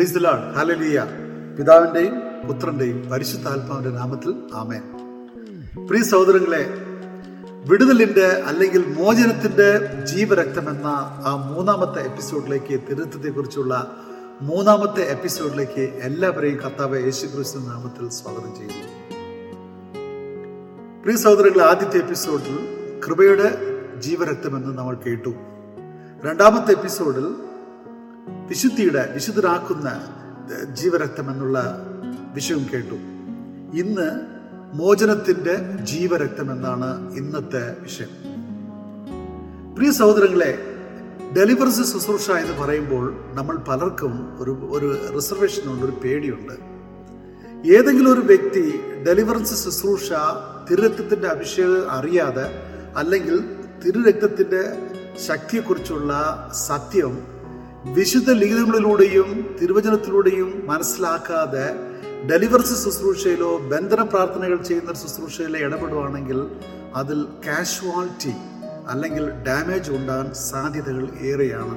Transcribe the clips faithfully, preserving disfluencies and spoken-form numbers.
Price the lord. Hallelujah. പിതാവിന്റെയും പുത്രന്റെയും പരിശുദ്ധാത്മാവിന്റെ നാമത്തിൽ ആമേൻ. പ്രിയ സഹോദരങ്ങളെ, വിടുതലിന്റെ അല്ലെങ്കിൽ മോചനത്തിന്റെ ജീവരക്തം എന്ന ആ മൂന്നാമത്തെ എപ്പിസോഡിലേക്ക്, തിരുത്തത്തെ കുറിച്ചുള്ള മൂന്നാമത്തെ എപ്പിസോഡിലേക്ക് എല്ലാവരെയും കർത്താവ് യേശുക്രിസ്തു നാമത്തിൽ സ്വാഗതം ചെയ്യുന്നു. പ്രിയ സഹോദരങ്ങളെ, ആദ്യത്തെ എപ്പിസോഡിൽ കൃപയുടെ ജീവരക്തം എന്ന് നമ്മൾ കേട്ടു. രണ്ടാമത്തെ എപ്പിസോഡിൽ വിശുദ്ധിയുടെ വിശുദ്ധരാക്കുന്ന ജീവരക്തം എന്നുള്ള വിഷയം കേട്ടു. ഇന്ന് മോചനത്തിന്റെ ജീവരക്തം എന്നാണ് ഇന്നത്തെ വിഷയം. പ്രിയ സഹോദരങ്ങളെ, ഡെലിവറൻസ് ശുശ്രൂഷ എന്ന് പറയുമ്പോൾ നമ്മൾ പലർക്കും ഒരു ഒരു റിസർവേഷൻ ഉണ്ട്, ഒരു പേടിയുണ്ട്. ഏതെങ്കിലും ഒരു വ്യക്തി ഡെലിവറൻസ് ശുശ്രൂഷ തിരുരക്തത്തിന്റെ അഭിഷേകം അറിയാതെ അല്ലെങ്കിൽ തിരുരക്തത്തിന്റെ ശക്തിയെക്കുറിച്ചുള്ള സത്യം വിശുദ്ധ ലിഖിതങ്ങളിലൂടെയും തിരുവചനത്തിലൂടെയും മനസ്സിലാക്കാതെ ഡെലിവറൻസ് ശുശ്രൂഷയിലോ ബന്ധന പ്രാർത്ഥനകൾ ചെയ്യുന്ന ശുശ്രൂഷയിലോ ഇടപെടുവാണെങ്കിൽ അതിൽ കാഷ്വാലിറ്റി അല്ലെങ്കിൽ ഡാമേജ് ഉണ്ടാകാൻ സാധ്യതകൾ ഏറെയാണ്.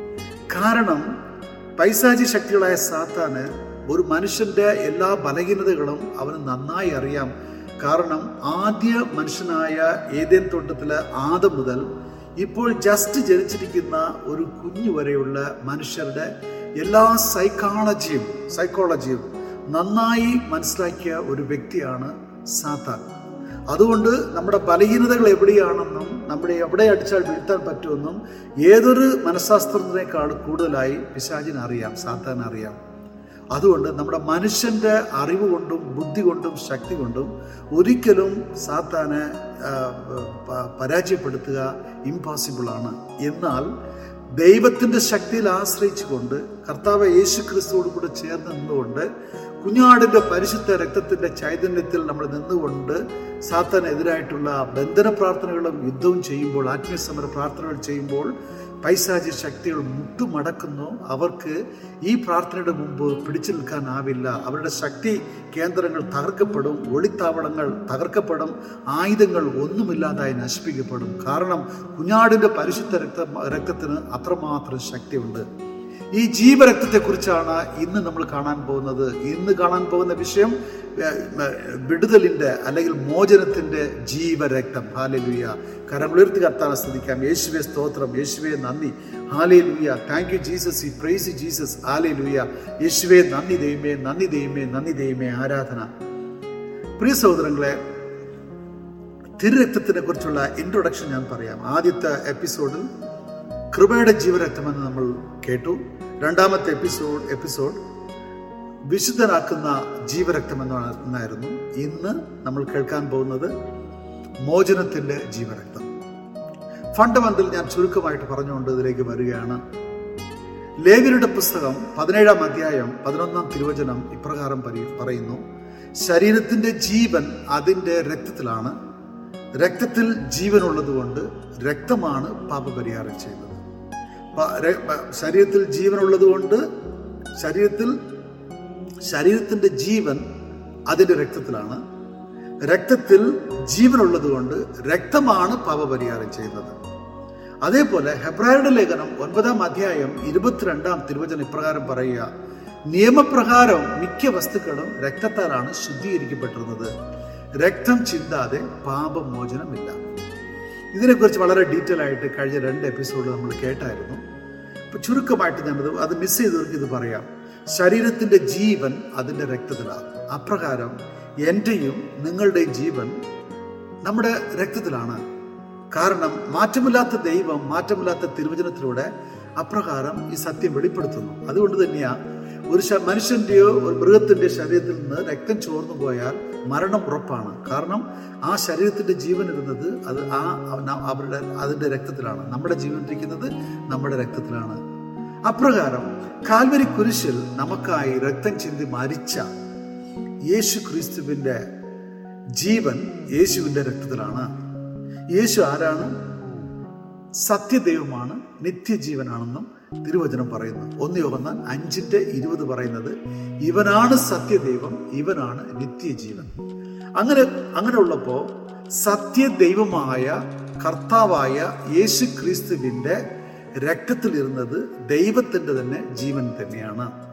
കാരണം പൈശാചി ശക്തികളായ സാത്താന് ഒരു മനുഷ്യന്റെ എല്ലാ ബലഹീനതകളും അവന് നന്നായി അറിയാം. കാരണം ആദ്യ മനുഷ്യനായ ഏദെൻ തോട്ടത്തിലെ ആദം മുതൽ ഇപ്പോൾ ജസ്റ്റ് ജനിച്ചിരിക്കുന്ന ഒരു കുഞ്ഞു വരെയുള്ള മനുഷ്യരുടെ എല്ലാ സൈക്കോളജിയും സൈക്കോളജിയും നന്നായി മനസ്സിലാക്കിയ ഒരു വ്യക്തിയാണ് സാത്താൻ. അതുകൊണ്ട് നമ്മുടെ ബലഹീനതകൾ എവിടെയാണെന്നും നമ്മുടെ എവിടെ അടിച്ചാൽ വീഴ്ത്താൻ പറ്റുമെന്നും ഏതൊരു മനഃശാസ്ത്രത്തിനേക്കാൾ കൂടുതലായി പിശാചിന് അറിയാം, സാത്താൻ അറിയാം. അതുകൊണ്ട് നമ്മുടെ മനുഷ്യന്റെ അറിവ് കൊണ്ടും ബുദ്ധി കൊണ്ടും ശക്തി കൊണ്ടും ഒരിക്കലും സാത്താനെ പരാജയപ്പെടുത്തുക ഇംപോസിബിൾ ആണ്. എന്നാൽ ദൈവത്തിന്റെ ശക്തിയിൽ ആശ്രയിച്ചുകൊണ്ട് കർത്താവ് യേശു ക്രിസ്തുവോട് കൂടെ ചേർന്ന് നിന്നുകൊണ്ട് കുഞ്ഞാടിന്റെ പരിശുദ്ധ രക്തത്തിന്റെ ചൈതന്യത്തിൽ നമ്മൾ നിന്നുകൊണ്ട് സാത്താനെതിരായിട്ടുള്ള ബന്ധന പ്രാർത്ഥനകളും യുദ്ധവും ചെയ്യുമ്പോൾ, ആത്മീയ സമര പ്രാർത്ഥനകൾ ചെയ്യുമ്പോൾ പൈശാചി ശക്തികൾ മുട്ടുമടക്കുന്നു. അവർക്ക് ഈ പ്രാർത്ഥനയുടെ മുമ്പ് പിടിച്ചു നിൽക്കാനാവില്ല. അവരുടെ ശക്തി കേന്ദ്രങ്ങൾ തകർക്കപ്പെടും, ഒളിത്താവളങ്ങൾ തകർക്കപ്പെടും, ആയുധങ്ങൾ ഒന്നുമില്ലാതായി നശിപ്പിക്കപ്പെടും. കാരണം കുഞ്ഞാടിന്റെ പരിശുദ്ധ രക്ത രക്തത്തിന് അത്രമാത്രം ശക്തിയുണ്ട്. ഈ ജീവരക്തത്തെക്കുറിച്ചാണ് ഇന്ന് നമ്മൾ കാണാൻ പോകുന്നത്. ഇന്ന് കാണാൻ പോകുന്ന വിഷയം വിടുതലിന്റെ അല്ലെങ്കിൽ മോചനത്തിന്റെ ജീവരക്തം. ഹല്ലേലൂയ. കരമുയർത്തി കർത്താവിനെ സ്തുതിക്കാം. യേശുവേ സ്തോത്രം, യേശുവേ നന്ദി. Hallelujah. Thank you Jesus, we praise Jesus. Hallelujah. യേശുവേ നന്ദി ദൈവമേ, നന്ദി ദൈവമേ, നന്ദി ദൈവമേ, ആരാധന. പ്രിയ സഹോദരങ്ങളെ, തിരുരക്തത്തിനെ കുറിച്ചുള്ള ഇൻട്രൊഡക്ഷൻ ഞാൻ പറയാം. ആദ്യത്തെ എപ്പിസോഡിൽ കൃപയുടെ ജീവരക്തമെന്ന് നമ്മൾ കേട്ടു. രണ്ടാമത്തെ എപ്പിസോഡ് എപ്പിസോഡ് വിശുദ്ധനാക്കുന്ന ജീവരക്തം എന്നായിരുന്നു. ഇന്ന് നമ്മൾ കേൾക്കാൻ പോകുന്നത് മോചനത്തിന്റെ ജീവരക്തം. ഫണ്ടമെന്റൽ ഞാൻ ചുരുക്കമായിട്ട് പറഞ്ഞുകൊണ്ട് ഇതിലേക്ക് വരികയാണ്. ലേവ്യരുടെ പുസ്തകം പതിനേഴാം അധ്യായം പതിനൊന്നാം തിരുവചനം ഇപ്രകാരം പറയുന്നു: ശരീരത്തിന്റെ ജീവൻ അതിന്റെ രക്തത്തിലാണ്, രക്തത്തിൽ ജീവനുള്ളത് കൊണ്ട് രക്തമാണ് പാപപരിഹാരം ചെയ്യുന്നത്. ശരീരത്തിൽ ജീവനുള്ളത് കൊണ്ട് ശരീരത്തിൽ ശരീരത്തിന്റെ ജീവൻ അതിന്റെ രക്തത്തിലാണ്, രക്തത്തിൽ ജീവനുള്ളത് കൊണ്ട് രക്തമാണ് പാപപരിഹാരം ചെയ്യുന്നത്. അതേപോലെ ഹെബ്രായരുടെ ലേഖനം ഒൻപതാം അധ്യായം ഇരുപത്തിരണ്ടാം തിരുവചനം ഇപ്രകാരം പറയുക: നിയമപ്രകാരം മിക്ക വസ്തുക്കളും രക്തത്താലാണ് ശുദ്ധീകരിക്കപ്പെട്ടിരുന്നത്, രക്തം ചിന്താതെ പാപമോചനമില്ല. ഇതിനെക്കുറിച്ച് വളരെ ഡീറ്റെയിൽ ആയിട്ട് കഴിഞ്ഞ രണ്ട് എപ്പിസോഡ് നമ്മൾ കേട്ടായിരുന്നു. ഇപ്പൊ ചുരുക്കമായിട്ട് ഞാനത് അത് മിസ് ചെയ്തവർക്ക് ഇത് പറയാം. ശരീരത്തിന്റെ ജീവൻ അതിന്റെ രക്തത്തിലാണ്. അപ്രകാരം എന്റെയും നിങ്ങളുടെയും ജീവൻ നമ്മുടെ രക്തത്തിലാണ്. കാരണം മാറ്റമില്ലാത്ത ദൈവം മാറ്റമില്ലാത്ത തിരുവചനത്തിലൂടെ അപ്രകാരം ഈ സത്യം വെളിപ്പെടുത്തുന്നു. അതുകൊണ്ട് തന്നെയാ ഒരു മനുഷ്യന്റെയോ ഒരു മൃഗത്തിന്റെയോ ശരീരത്തിൽ നിന്ന് രക്തം ചോർന്നു പോയാൽ മരണം ഉറപ്പാണ്. കാരണം ആ ശരീരത്തിന്റെ ജീവൻ ഇരുന്നത് അത് ആ അവരുടെ അതിന്റെ രക്തത്തിലാണ്. നമ്മുടെ ജീവൻ ഇരിക്കുന്നത് നമ്മുടെ രക്തത്തിലാണ്. അപ്രകാരം കാൽവരി കുരിശിൽ നമുക്കായി രക്തം ചിന്തി മരിച്ച യേശു ക്രിസ്തുവിന്റെ ജീവൻ യേശുവിന്റെ രക്തത്തിലാണ്. യേശു ആരാണ്? സത്യദൈവമാണ്, നിത്യജീവനാണെന്നും തിരുവചനം പറയുന്നു. ഒന്ന് യോഹന്നാൻ അഞ്ചിന്റെ ഇരുപത് പറയുന്നത് ഇവനാണ് സത്യദൈവം, ഇവനാണ് നിത്യജീവൻ. അങ്ങനെ അങ്ങനെ ഉള്ളപ്പോ സത്യദൈവമായ കർത്താവായ യേശു ക്രിസ്തുവിന്റെ രക്തത്തിലിരുന്നത് ദൈവത്തിന്റെ തന്നെ ജീവൻ തന്നെയാണ്.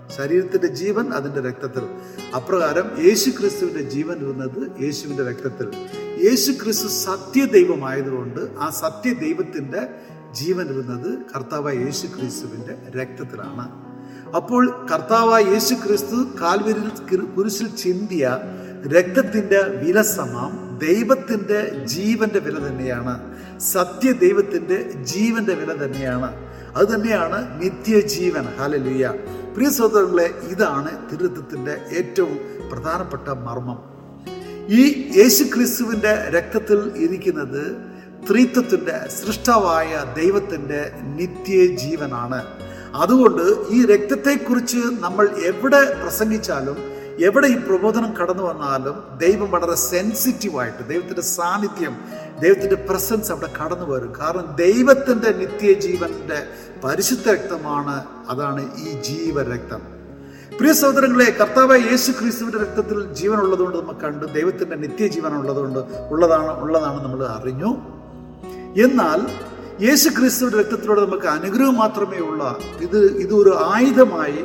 ശരീരത്തിന്റെ ജീവൻ അതിന്റെ രക്തത്തിൽ. അപ്രകാരം യേശു ക്രിസ്തുവിന്റെ ജീവൻ ഇരുന്നത് യേശുവിന്റെ രക്തത്തിൽ. യേശു ക്രിസ്തു സത്യദൈവമായതുകൊണ്ട് ആ സത്യദൈവത്തിന്റെ ജീവൻ ഇരുന്നത് കർത്താവായ യേശു ക്രിസ്തുവിന്റെ രക്തത്തിലാണ്. അപ്പോൾ കർത്താവായ യേശു ക്രിസ്തു കാൽവരിയിൽ കുരിശിൽ ചിന്തിയ രക്തത്തിന്റെ വില സമം ദൈവത്തിന്റെ ജീവന്റെ വില തന്നെയാണ്. സത്യദൈവത്തിന്റെ ജീവന്റെ വില തന്നെയാണ്. അത് തന്നെയാണ് നിത്യജീവൻ. ഹല്ലേലൂയ. പ്രിയ സഹോദരങ്ങളെ, ഇതാണ് തിരുരക്തത്തിന്റെ ഏറ്റവും പ്രധാനപ്പെട്ട മർമ്മം. ഈ യേശു ക്രിസ്തുവിന്റെ രക്തത്തിൽ ഇരിക്കുന്നത് ത്രിത്വത്തിന്റെ സൃഷ്ടാവായ ദൈവത്തിന്റെ നിത്യജീവനാണ്. അതുകൊണ്ട് ഈ രക്തത്തെക്കുറിച്ച് നമ്മൾ എവിടെ പ്രസംഗിച്ചാലും, എവിടെ ഈ പ്രബോധനം കടന്നു വന്നാലും ദൈവം വളരെ സെൻസിറ്റീവായിട്ട്, ദൈവത്തിന്റെ സാന്നിധ്യം, ദൈവത്തിന്റെ പ്രസൻസ് അവിടെ കടന്നു വരും. കാരണം ദൈവത്തിന്റെ നിത്യജീവന്റെ പരിശുദ്ധ രക്തമാണ്. അതാണ് ഈ ജീവരക്തം. പ്രിയ സഹോദരങ്ങളെ, കർത്താവായ യേശു ക്രിസ്തുവിന്റെ രക്തത്തിൽ ജീവൻ ഉള്ളതുകൊണ്ട് നമുക്ക് കണ്ടു, ദൈവത്തിന്റെ നിത്യജീവൻ ഉള്ളതുകൊണ്ട് ഉള്ളതാണ് ഉള്ളതാണ് നമ്മൾ അറിഞ്ഞു. എന്നാൽ യേശു ക്രിസ്തുവിന്റെ രക്തത്തിലൂടെ നമുക്ക് അനുഗ്രഹം മാത്രമേ ഉള്ളൂ. ഇത് ഇതൊരു ആയുധമായി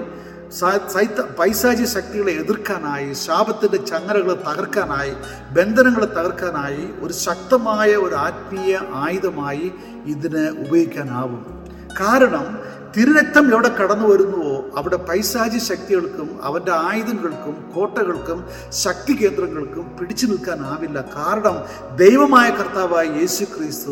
പൈശാചിക ശക്തികളെ എതിർക്കാനായി, ശാപത്തിന്റെ ചങ്ങലകളെ തകർക്കാനായി, ബന്ധനങ്ങളെ തകർക്കാനായി ഒരു ശക്തമായ ഒരു ആത്മീയ ആയുധമായി ഇതിനെ ഉപയോഗിക്കാനാവും. കാരണം തിരുരക്തം എവിടെ കടന്നു വരുന്നുവോ അവിടെ പൈശാചിക ശക്തികൾക്കും അവന്റെ ആയുധങ്ങൾക്കും കോട്ടകൾക്കും ശക്തി കേന്ദ്രങ്ങൾക്കും പിടിച്ചു നിൽക്കാനാവില്ല. കാരണം ദൈവമായ കർത്താവായ യേശു ക്രിസ്തു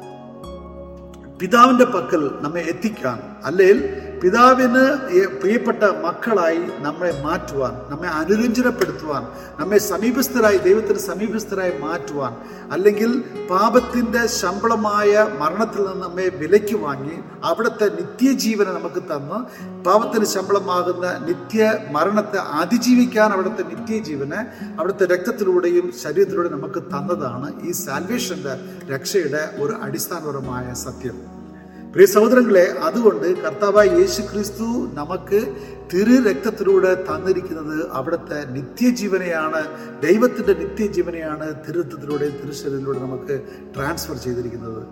പിതാവിന്റെ പക്കൽ നമ്മെ എത്തിക്കാൻ, അല്ലെങ്കിൽ പിതാവിന് പ്രിയപ്പെട്ട മക്കളായി നമ്മെ മാറ്റുവാൻ, നമ്മെ അനുരഞ്ജനപ്പെടുത്തുവാൻ, നമ്മെ സമീപസ്ഥരായി ദൈവത്തിന് സമീപസ്ഥരായി മാറ്റുവാൻ, അല്ലെങ്കിൽ പാപത്തിന്റെ ശമ്പളമായ മരണത്തിൽ നിന്ന് നമ്മെ വിലയ്ക്ക് വാങ്ങി അവിടുത്തെ നിത്യജീവനെ നമുക്ക് തന്ന് പാപത്തിന് ശമ്പളമാകുന്ന നിത്യ മരണത്തെ അതിജീവിക്കാൻ അവിടുത്തെ നിത്യജീവനെ അവിടുത്തെ രക്തത്തിലൂടെയും ശരീരത്തിലൂടെയും നമുക്ക് തന്നതാണ് ഈ സാൽവേഷന്റെ, രക്ഷയുടെ ഒരു അടിസ്ഥാനപരമായ സത്യം. പ്രിയ സഹോദരങ്ങളെ, അതുകൊണ്ട് കർത്താവായ യേശു ക്രിസ്തു നമുക്ക് തിരു രക്തത്തിലൂടെ തന്നിരിക്കുന്നത് അവിടുത്തെ നിത്യജീവനെയാണ്, ദൈവത്തിന്റെ നിത്യജീവനെയാണ് തിരുരക്തത്തിലൂടെയും തിരുശരീരത്തിലൂടെ നമുക്ക് ട്രാൻസ്ഫർ ചെയ്തിരിക്കുന്നത്.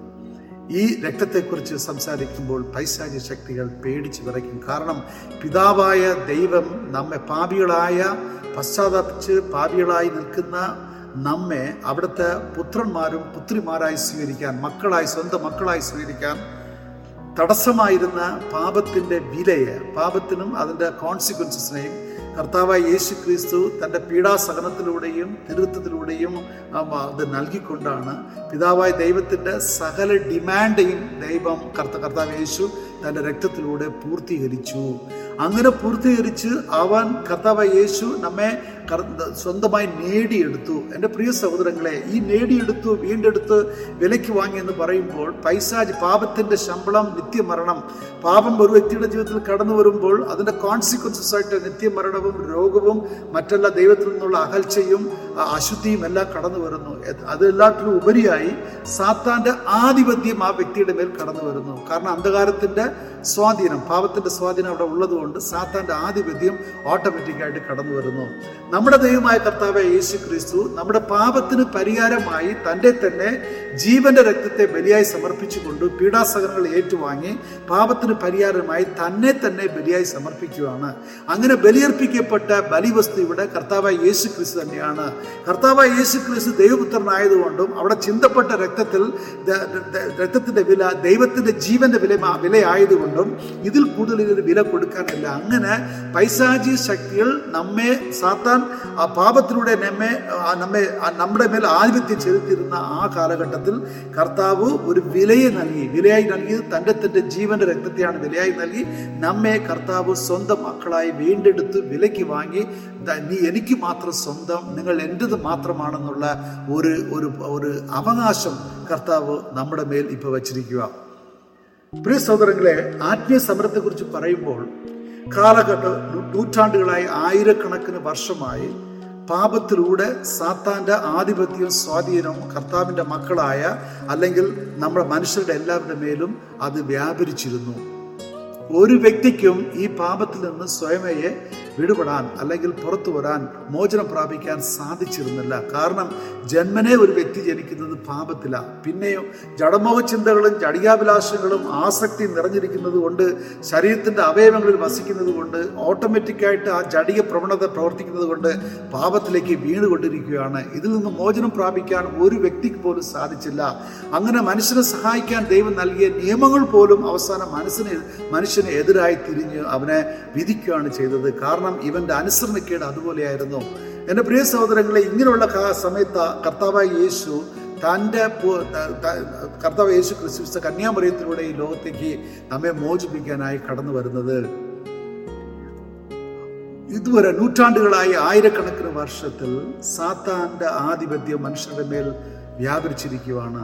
ഈ രക്തത്തെക്കുറിച്ച് സംസാരിക്കുമ്പോൾ പൈശാചിക ശക്തികൾ പേടിച്ച് വിറയ്ക്കും. കാരണം പിതാവായ ദൈവം നമ്മെ പാപികളായ, പശ്ചാത്തപിച്ച് പാപികളായി നിൽക്കുന്ന നമ്മെ അവിടുത്തെ പുത്രന്മാരും പുത്രിമാരായി സ്വീകരിക്കാൻ, മക്കളായി, സ്വന്തം മക്കളായി സ്വീകരിക്കാൻ തടസ്സമായിരുന്ന പാപത്തിന്റെ വിലയെ, പാപത്തിനും അതിന്റെ കോൺസിക്വൻസസിനെയും കർത്താവായ യേശു ക്രിസ്തു തന്റെ പീഡാസഹനത്തിലൂടെയും തിരുരക്തത്തിലൂടെയും അത് നൽകിക്കൊണ്ടാണ് പിതാവായ ദൈവത്തിന്റെ സകല ഡിമാൻഡേയും ദൈവം കർത്ത കർത്താവ് യേശു തന്റെ രക്തത്തിലൂടെ പൂർത്തീകരിച്ചു. അങ്ങനെ പൂർത്തീകരിച്ച് അവൻ കർത്താവായ യേശു നമ്മെ സ്വന്തമായി നേടിയെടുത്തു. എൻ്റെ പ്രിയ സഹോദരങ്ങളെ, ഈ നേടിയെടുത്തു, വീണ്ടെടുത്ത്, വിലയ്ക്ക് വാങ്ങി എന്ന് പറയുമ്പോൾ പൈശാചി പാപത്തിന്റെ ശമ്പളം നിത്യമരണം. പാപം ഒരു വ്യക്തിയുടെ ജീവിതത്തിൽ കടന്നു വരുമ്പോൾ അതിന്റെ കോൺസിക്വൻസസ് ആയിട്ട് നിത്യമരണവും രോഗവും മറ്റെല്ലാ ദൈവത്തിൽ നിന്നുള്ള അകൽച്ചയും അശുദ്ധിയും എല്ലാം കടന്നു വരുന്നു. അതെല്ലാത്തിനും ഉപരിയായി സാത്താന്റെ ആധിപത്യം ആ വ്യക്തിയുടെ മേൽ കടന്നു വരുന്നു. കാരണം അന്ധകാരത്തിന്റെ സ്വാധീനം, പാപത്തിന്റെ സ്വാധീനം അവിടെ ഉള്ളതുകൊണ്ട് സാത്താന്റെ ആധിപത്യം ഓട്ടോമാറ്റിക്കായിട്ട് കടന്നു വരുന്നു. നമ്മുടെ ദൈവമായ കർത്താവായ യേശു ക്രിസ്തു നമ്മുടെ പാപത്തിന് പരിഹാരമായി തന്റെ തന്നെ ജീവന്റെ രക്തത്തെ ബലിയായി സമർപ്പിച്ചുകൊണ്ട് പീഡാസഹനങ്ങൾ ഏറ്റുവാങ്ങി പാപത്തിന് പരിഹാരമായി തന്നെ തന്നെ ബലിയായി സമർപ്പിക്കുകയാണ്. അങ്ങനെ ബലിയർപ്പിക്കപ്പെട്ട ബലിവസ്തു ഇവിടെ കർത്താവായ യേശു ക്രിസ്തു തന്നെയാണ്. കർത്താവായ യേശു ക്രിസ്തു ദൈവപുത്രനായതുകൊണ്ടും അവിടെ ചിന്തപ്പെട്ട രക്തത്തിൽ രക്തത്തിന്റെ വില ദൈവത്തിന്റെ ജീവന്റെ വില വിലയായതുകൊണ്ടും ഇതിൽ കൂടുതൽ ഇതിന് വില കൊടുക്കാനില്ല. അങ്ങനെ പൈശാചിക ശക്തികൾ നമ്മെ, സാത്താൻ ആ പാപത്തിലൂടെ നമ്മെ നമ്മെ നമ്മുടെ മേൽ ആധിപത്യം ചെലുത്തിയിരുന്ന ആ കാലഘട്ടത്തിൽ കർത്താവ് ഒരു വിലയെ നൽകി. വിലയായി നൽകിയത് തന്റെ തന്റെ ജീവന്റെ രക്തത്തെയാണ് വിലയായി നൽകി നമ്മെ കർത്താവ് സ്വന്തം മക്കളായി വീണ്ടെടുത്ത് വിലയ്ക്ക് വാങ്ങി, നീ എനിക്ക് മാത്രം സ്വന്തം, നിങ്ങൾ എന്റേത് മാത്രമാണെന്നുള്ള ഒരു ഒരു അവകാശം കർത്താവ് നമ്മുടെ മേൽ ഇപ്പൊ വച്ചിരിക്കുക. പ്രിയ സഹോദരങ്ങളെ, ആത്മീയ സമരത്തെ കുറിച്ച് പറയുമ്പോൾ കാലഘട്ടം നൂറ്റാണ്ടുകളായി, ആയിരക്കണക്കിന് വർഷമായി പാപത്തിലൂടെ സാത്താന്റെ ആധിപത്യവും സ്വാധീനവും കർത്താവിന്റെ മക്കളായ അല്ലെങ്കിൽ നമ്മുടെ മനുഷ്യരുടെ എല്ലാവരുടെ മേലും അത് വ്യാപരിച്ചിരുന്നു. ഒരു വ്യക്തിക്കും ഈ പാപത്തിൽ നിന്ന് സ്വയമേയെ വിടുപെടാൻ അല്ലെങ്കിൽ പുറത്തു വരാൻ, മോചനം പ്രാപിക്കാൻ സാധിച്ചിരുന്നില്ല. കാരണം ജന്മനെ ഒരു വ്യക്തി ജനിക്കുന്നത് പാപത്തിലാണ്. പിന്നെയോ ജഡമോഹ ചിന്തകളും ജടികാഭിലാഷങ്ങളും ആസക്തി നിറഞ്ഞിരിക്കുന്നത് കൊണ്ട്, ശരീരത്തിൻ്റെ അവയവങ്ങളിൽ വസിക്കുന്നത് കൊണ്ട്, ഓട്ടോമാറ്റിക്കായിട്ട് ആ ജടിക പ്രവണത പ്രവർത്തിക്കുന്നത് കൊണ്ട് പാപത്തിലേക്ക് വീണുകൊണ്ടിരിക്കുകയാണ്. ഇതിൽ നിന്ന് മോചനം പ്രാപിക്കാൻ ഒരു വ്യക്തിക്ക് പോലും സാധിച്ചില്ല. അങ്ങനെ മനുഷ്യനെ സഹായിക്കാൻ ദൈവം നൽകിയ നിയമങ്ങൾ പോലും അവസാനം മനസ്സിന് മനുഷ്യന് എതിരായി തിരിഞ്ഞ് അവനെ വിധിക്കുകയാണ് ചെയ്തത്. കാരണം ഇവന്റെ അനുസരണക്കേട് അതുപോലെയായിരുന്നു. എൻ്റെ പ്രിയ സഹോദരങ്ങളെ, ഇങ്ങനെയുള്ള സമയത്ത് കർത്താവായ യേശു തൻ്റെ കർത്താവ് യേശു ക്രിസ്തു കന്യാമറിയത്തിലൂടെ ഈ ലോകത്തേക്ക് നമ്മെ മോചിപ്പിക്കാനായി കടന്നു വരുന്നത്. ഇതുവരെ നൂറ്റാണ്ടുകളായി ആയിരക്കണക്കിന് വർഷത്തിൽ സാത്താന്റെ ആധിപത്യം മനുഷ്യരുടെ മേൽ വ്യാപരിച്ചിരിക്കുകയാണ്.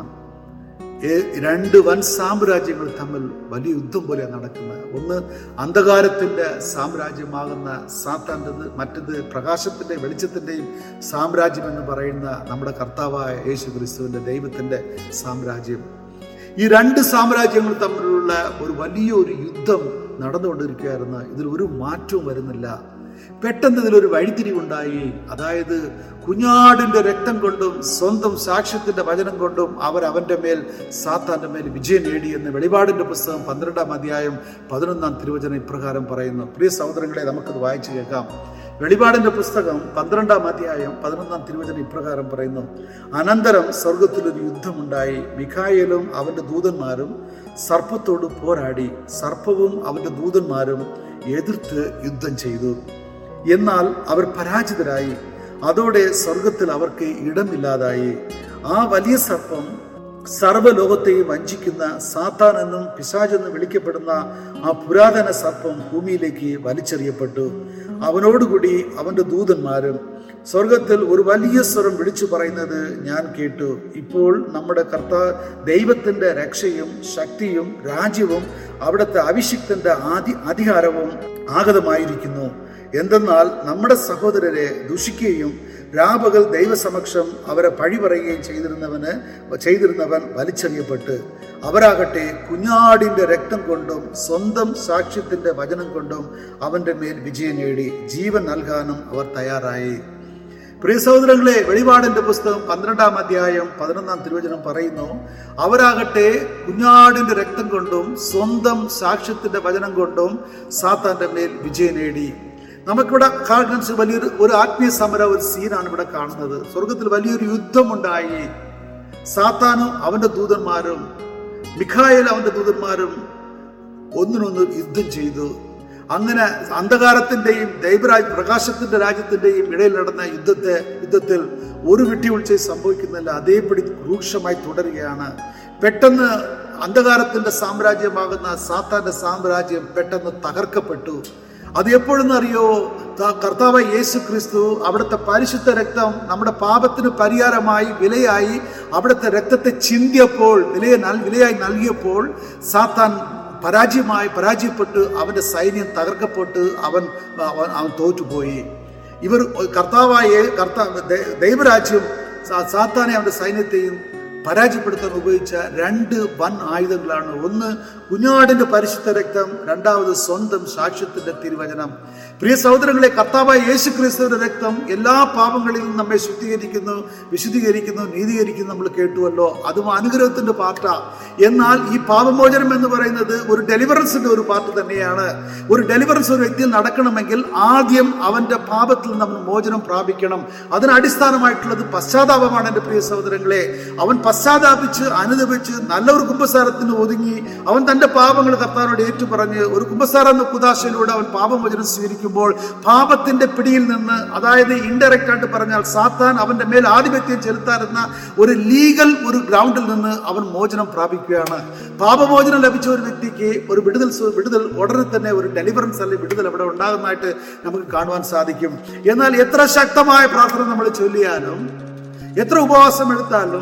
രണ്ട് വൻ സാമ്രാജ്യങ്ങൾ തമ്മിൽ വലിയ യുദ്ധം പോലെ നടക്കുന്നത്. ഒന്ന് അന്ധകാരത്തിന്റെ സാമ്രാജ്യമാകുന്ന സാത്താൻ്റെത്, മറ്റത് പ്രകാശത്തിന്റെ വെളിച്ചത്തിന്റെയും സാമ്രാജ്യം എന്ന് പറയുന്ന നമ്മുടെ കർത്താവായ യേശു ക്രിസ്തുവിന്റെ ദൈവത്തിന്റെ സാമ്രാജ്യം. ഈ രണ്ട് സാമ്രാജ്യങ്ങൾ തമ്മിലുള്ള ഒരു വലിയൊരു യുദ്ധം നടന്നുകൊണ്ടിരിക്കുകയായിരുന്നു. ഇതിൽ ഒരു മാറ്റവും വരുന്നില്ല. പെട്ടെന്ന് ഇതിലൊരു വഴിത്തിരിവുണ്ടായി. അതായത് കുഞ്ഞാടിന്റെ രക്തം കൊണ്ടും സ്വന്തം സാക്ഷ്യത്തിന്റെ വചനം കൊണ്ടും അവർ അവന്റെ മേൽ, സാത്താന്റെ മേൽ വിജയം നേടി എന്ന് വെളിപാടിന്റെ പുസ്തകം പന്ത്രണ്ടാം അധ്യായം പതിനൊന്നാം തിരുവചനം ഇപ്രകാരം പറയുന്നു. പ്രിയ സഹോദരങ്ങളെ, നമുക്കത് വായിച്ചു കേൾക്കാം. വെളിപാടിന്റെ പുസ്തകം പന്ത്രണ്ടാം അധ്യായം പതിനൊന്നാം തിരുവചനം ഇപ്രകാരം പറയുന്നു: അനന്തരം സ്വർഗത്തിലൊരു യുദ്ധമുണ്ടായി. മിഖായേലും അവന്റെ ദൂതന്മാരും സർപ്പത്തോട് പോരാടി. സർപ്പവും അവന്റെ ദൂതന്മാരും എതിർത്ത് യുദ്ധം ചെയ്തു. എന്നാൽ അവർ പരാജിതരായി. അതോടെ സ്വർഗത്തിൽ അവർക്ക് ഇടമില്ലാതായി. ആ വലിയ സർപ്പം സർവ്വലോകത്തെയും വഞ്ചിക്കുന്ന സാത്താൻ എന്നും പിശാചെന്നും വിളിക്കപ്പെടുന്ന ആ പുരാതന സർപ്പം ഭൂമിയിലേക്ക് വലിച്ചെറിയപ്പെട്ടു. അവനോടുകൂടി അവന്റെ ദൂതന്മാരും. സ്വർഗത്തിൽ ഒരു വലിയ സ്വരം വിളിച്ചു പറയുന്നത് ഞാൻ കേട്ടു: ഇപ്പോൾ നമ്മുടെ കർത്താവ് ദൈവത്തിന്റെ രക്ഷയും ശക്തിയും രാജ്യവും അവിടുത്തെ അഭിഷിക്തന്റെ ആദി അധികാരവും ആഗതമായിരിക്കുന്നു. എന്തെന്നാൽ നമ്മുടെ സഹോദരരെ ദുഷിക്കുകയും രാപകൽ ദൈവസമക്ഷം അവരെ പഴി പറയുകയും ചെയ്തിരുന്നവന് ചെയ്തിരുന്നവൻ വലിച്ചെറിയപ്പെട്ട്, അവരാകട്ടെ കുഞ്ഞാടിന്റെ രക്തം കൊണ്ടും സ്വന്തം സാക്ഷ്യത്തിന്റെ വചനം കൊണ്ടും അവന്റെ മേൽ വിജയം നേടി ജീവൻ നൽകാനും അവർ തയ്യാറായി. പ്രിയ സഹോദരങ്ങളെ, വെളിപാടിന്റെ പുസ്തകം പന്ത്രണ്ടാം അധ്യായം പതിനൊന്നാം തിരുവചനം പറയുന്നു: അവരാകട്ടെ കുഞ്ഞാടിന്റെ രക്തം കൊണ്ടും സ്വന്തം സാക്ഷ്യത്തിന്റെ വചനം കൊണ്ടും സാത്താന്റെ മേൽ വിജയം നേടി. നമുക്കിവിടെ കാണുന്ന വലിയൊരു ഒരു ആത്മീയ സമര ഒരു സീനാണ് ഇവിടെ കാണുന്നത്. സ്വർഗത്തിൽ വലിയൊരു യുദ്ധമുണ്ടായി. സാത്താനും അവന്റെ ദൂതന്മാരും, മിഖായേൽ അവന്റെ ദൂതന്മാരും ഒന്നിനൊന്ന് യുദ്ധം ചെയ്തു. അങ്ങനെ അന്ധകാരത്തിന്റെയും ദൈവരാജ് പ്രകാശത്തിന്റെ രാജ്യത്തിന്റെയും ഇടയിൽ നടന്ന യുദ്ധത്തെ യുദ്ധത്തിൽ ഒരു വിട്ടുവീഴ്ച സംഭവിക്കുന്നില്ല. അതേപടി രൂക്ഷമായി തുടരുകയാണ്. പെട്ടെന്ന് അന്ധകാരത്തിന്റെ സാമ്രാജ്യമാകുന്ന സാത്താന്റെ സാമ്രാജ്യം പെട്ടെന്ന് തകർക്കപ്പെട്ടു. അത് എപ്പോഴെന്നറിയോ? കർത്താവ് യേശു ക്രിസ്തു അവിടുത്തെ പരിശുദ്ധ രക്തം നമ്മുടെ പാപത്തിന് പരിഹാരമായി വിലയായി അവിടുത്തെ രക്തത്തെ ചിന്തിയപ്പോൾ, വിലയെ വിലയായി നൽകിയപ്പോൾ സാത്താൻ പരാജയമായി പരാജയപ്പെട്ട് അവന്റെ സൈന്യം തകർക്കപ്പെട്ട് അവൻ അവൻ തോറ്റുപോയി. ഇവർ കർത്താവായ കർത്താവ് ദൈവരാജ്യം സാത്താനെ അവന്റെ സൈന്യത്തെയും പരാജയപ്പെടുത്താൻ ഉപയോഗിച്ച രണ്ട് വൻ ആയുധങ്ങളാണ്. ഒന്ന് കുഞ്ഞാടിന്റെ പരിശുദ്ധ രക്തം, രണ്ടാമത് സ്വന്തം സാക്ഷ്യത്തിന്റെ തിരുവചനം. പ്രിയ സഹോദരങ്ങളെ, കർത്താവായ യേശു ക്രിസ്തുവിന്റെ രക്തം എല്ലാ പാപങ്ങളിൽ നിന്നും നമ്മെ ശുദ്ധീകരിക്കുന്നു, വിശുദ്ധീകരിക്കുന്നു, നീതീകരിക്കുന്നു. നമ്മൾ കേട്ടുവല്ലോ, അതും അനുഗ്രഹത്തിന്റെ പാർട്ടാ. എന്നാൽ ഈ പാപമോചനം എന്ന് പറയുന്നത് ഒരു ഡെലിവറൻസിന്റെ ഒരു പാർട്ട് തന്നെയാണ്. ഒരു ഡെലിവറൻസ് ഒരു വ്യക്തിയിൽ നടക്കണമെങ്കിൽ ആദ്യം അവന്റെ പാപത്തിൽ നമ്മൾ മോചനം പ്രാപിക്കണം. അതിന് അടിസ്ഥാനമായിട്ടുള്ളത് പശ്ചാത്താപമാണ്. എൻ്റെ പ്രിയ സഹോദരങ്ങളെ, അവൻ പശ്ചാത്താപിച്ച് അനുദപിച്ച് നല്ലൊരു കുമ്പസാരത്തിന് ഒതുങ്ങി അവൻ തന്റെ പാപങ്ങൾ കർത്താവിനോട് ഏറ്റുപറഞ്ഞ് ഒരു കുമ്പസാര എന്ന കുദാശയിലൂടെ അവൻ പാപമോചനം സ്വീകരിക്കുമ്പോൾ പാപത്തിന്റെ പിടിയിൽ നിന്ന്, അതായത് ഇൻഡയറക്റ്റ് ആയിട്ട് പറഞ്ഞാൽ സാത്താൻ അവന്റെ മേൽ ആധിപത്യം ചെലുത്താറുന്ന ഒരു ലീഗൽ ഒരു ഗ്രൗണ്ടിൽ നിന്ന് അവൻ മോചനം പ്രാപിക്കുകയാണ്. പാപമോചനം ലഭിച്ച ഒരു വ്യക്തിക്ക് ഒരു വിടുതൽ വിടുതൽ ഉടനെ തന്നെ ഒരു ഡെലിവറൻസ് അല്ലെങ്കിൽ വിടുതൽ അവിടെ ഉണ്ടാകുന്നതായിട്ട് നമുക്ക് കാണുവാൻ സാധിക്കും. എന്നാൽ എത്ര ശക്തമായ പ്രാർത്ഥന നമ്മൾ ചൊല്ലിയാലും, എത്ര ഉപവാസം എടുത്താലും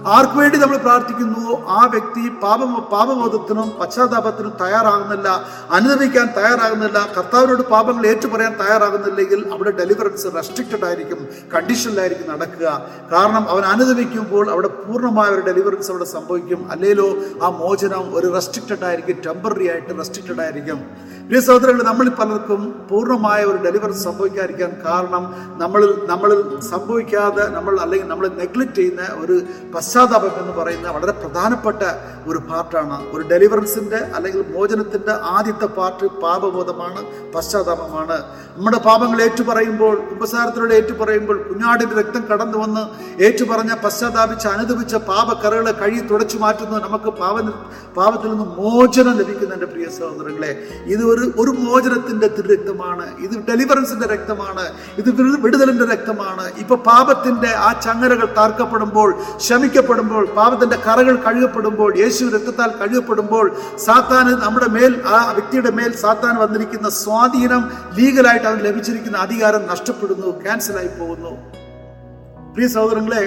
ആർക്കു വേണ്ടി നമ്മൾ പ്രാർത്ഥിക്കുന്നുവോ ആ വ്യക്തി പാപ പാപബോധത്തിനും പശ്ചാത്താപത്തിനും തയ്യാറാകുന്നില്ല, അനുദപിക്കാൻ തയ്യാറാകുന്നില്ല, കർത്താവിനോട് പാപങ്ങൾ ഏറ്റുപറയാൻ തയ്യാറാകുന്നില്ലെങ്കിൽ അവിടെ ഡെലിവറൻസ് റെസ്ട്രിക്റ്റഡ് ആയിരിക്കും, കണ്ടീഷനിലായിരിക്കും നടക്കുക. കാരണം അവൻ അനുദപിക്കുമ്പോൾ അവിടെ പൂർണ്ണമായ ഒരു ഡെലിവറൻസ് അവിടെ സംഭവിക്കും. അല്ലെങ്കിലോ ആ മോചനം ഒരു റെസ്ട്രിക്റ്റഡ് ആയിരിക്കും, ടെമ്പററി ആയിട്ട് റെസ്ട്രിക്റ്റഡ് ആയിരിക്കും. പ്രിയ സഹോദരങ്ങളെ, നമ്മളിൽ പലർക്കും പൂർണ്ണമായ ഒരു ഡെലിവറൻസ് സംഭവിക്കാതിരിക്കാൻ കാരണം നമ്മളിൽ നമ്മളിൽ സംഭവിക്കാതെ നമ്മൾ അല്ലെങ്കിൽ നമ്മൾ നെഗ്ലക്റ്റ് ചെയ്യുന്ന ഒരു പശ്ചാത്താപം എന്ന് പറയുന്ന വളരെ പ്രധാനപ്പെട്ട ഒരു പാർട്ടാണ്. ഒരു ഡെലിവറൻസിന്റെ അല്ലെങ്കിൽ മോചനത്തിന്റെ ആദ്യത്തെ പാർട്ട് പാപബോധമാണ്, പശ്ചാത്താപമാണ്. നമ്മുടെ പാപങ്ങൾ ഏറ്റുപറയുമ്പോൾ, കുമ്പസാരത്തിലൂടെ ഏറ്റുപറയുമ്പോൾ, കുഞ്ഞാടിന്റെ രക്തം കടന്നു വന്ന് ഏറ്റുപറഞ്ഞ പശ്ചാത്താപിച്ച് അനുദപിച്ച പാപക്കറകളെ കഴുകി തുടച്ചു മാറ്റുന്നു. നമുക്ക് പാപ പാപത്തിൽ നിന്ന് മോചനം ലഭിക്കുന്ന എൻ്റെ പ്രിയ സഹോദരങ്ങളെ, ഇത് ഒരു ഒരു മോചനത്തിന്റെ രക്തമാണ്, ഇത് ഡെലിവറൻസിന്റെ രക്തമാണ്, ഇത് വിടുതലിന്റെ രക്തമാണ്. ഇപ്പൊ പാപത്തിന്റെ ആ ചങ്ങലകൾ താർക്കപ്പെടുമ്പോൾ, ശമിക്കപ്പെടുമ്പോൾ, പാപത്തിന്റെ കറകൾ കഴുകപ്പെടുമ്പോൾ, യേശു രക്തത്താൽ കഴുകപ്പെടുമ്പോൾ, സാത്താന് നമ്മുടെ മേൽ, ആ വ്യക്തിയുടെ മേൽ സാത്താൻ വന്നിരിക്കുന്ന സ്വാധീനം, ലീഗലായിട്ട് അവൻ ലഭിച്ചിരിക്കുന്ന അധികാരം നഷ്ടപ്പെടുന്നു, ക്യാൻസലായി പോകുന്നു. പ്രിയ സഹോദരങ്ങളെ,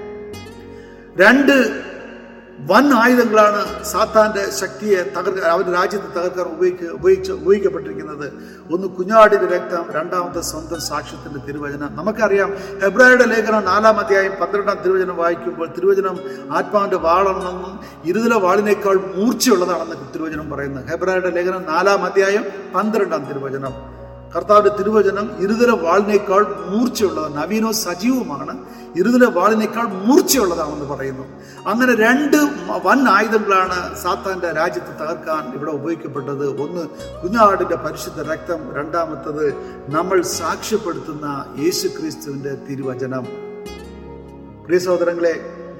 രണ്ട് വൻ ആയുധങ്ങളാണ് സാത്താന്റെ ശക്തിയെ തകർക്കാൻ, അവന്റെ രാജ്യത്തെ തകർക്കാൻ ഉപയോഗിക്ക ഉപയോഗിച്ച് ഉപയോഗിക്കപ്പെട്ടിരിക്കുന്നത്. ഒന്ന് കുഞ്ഞാടിന്റെ രക്തം, രണ്ടാമത്തെ സ്വന്തം സാക്ഷ്യത്തിന്റെ തിരുവചനം. നമുക്കറിയാം, ഹെബ്രായരുടെ ലേഖനം നാലാം അധ്യായം പന്ത്രണ്ടാം തിരുവചനം വായിക്കുമ്പോൾ തിരുവചനം ആത്മാവിന്റെ വാളാണെന്നും ഇരുതല വാളിനേക്കാൾ മൂർച്ചയുള്ളതാണെന്ന് തിരുവചനം പറയുന്നു. ഹെബ്രായരുടെ ലേഖനം നാലാം അധ്യായം പന്ത്രണ്ടാം തിരുവചനം. കർത്താവിന്റെ തിരുവചനം ഇരുതല വാളിനേക്കാൾ മൂർച്ചയുള്ളതാണ്, നവീനോ സജീവമാണ്, ഇരുതല വാളിനേക്കാൾ മൂർച്ചയുള്ളതാണെന്ന് പറയുന്നു. അങ്ങനെ രണ്ട് വൻ ആയുധങ്ങളാണ് സാത്താന്റെ രാജ്യത്തെ തകർക്കാൻ ഇവിടെ ഉപയോഗിക്കപ്പെട്ടത്. ഒന്ന് കുഞ്ഞാടിന്റെ പരിശുദ്ധ രക്തം, രണ്ടാമത്തത് നമ്മൾ സാക്ഷ്യപ്പെടുത്തുന്ന യേശു ക്രിസ്തുവിന്റെ തിരുവചനം. പ്രിയ സഹോദരങ്ങളെ,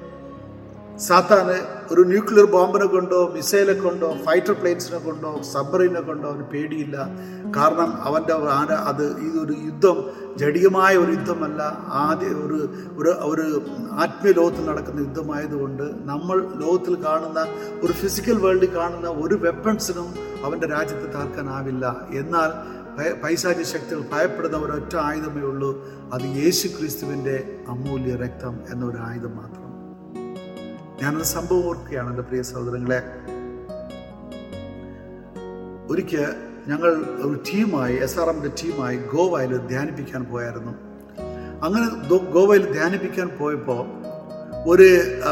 സാത്താന് ഒരു ന്യൂക്ലിയർ ബോംബിനെ കൊണ്ടോ മിസൈലെ കൊണ്ടോ ഫൈറ്റർ പ്ലെയിൻസിനെ കൊണ്ടോ സബ്മറീനെ കൊണ്ടോ അവന് പേടിയില്ല. കാരണം അവൻ്റെ അത് ഇതൊരു യുദ്ധം ജടികമായ ഒരു യുദ്ധമല്ല, ആദ്യ ഒരു ഒരു ഒരു ആത്മീയ ലോകത്തിൽ നടക്കുന്ന യുദ്ധമായതുകൊണ്ട് നമ്മൾ ലോകത്തിൽ കാണുന്ന ഒരു ഫിസിക്കൽ വേൾഡിൽ കാണുന്ന ഒരു വെപ്പൺസിനും അവൻ്റെ രാജ്യത്തെ തകർക്കാനാവില്ല. എന്നാൽ പൈശാചിക ശക്തികൾ ഭയപ്പെടുന്ന ഒരൊറ്റ ആയുധമേ ഉള്ളൂ, അത് യേശു ക്രിസ്തുവിൻ്റെ അമൂല്യ രക്തം എന്ന ഒരു ആയുധം മാത്രം. ഞാനൊരു സംഭവം ഓർക്കുകയാണ് എൻ്റെ പ്രിയ സഹോദരങ്ങളെ. ഒരിക്കൽ ഞങ്ങൾ ഒരു ടീമായി, എസ് ആർ എമ്മിൻ്റെ ടീമായി ഗോവയിൽ ധ്യാനിപ്പിക്കാൻ പോയായിരുന്നു. അങ്ങനെ ഗോവയിൽ ധ്യാനിപ്പിക്കാൻ പോയപ്പോൾ ഒരു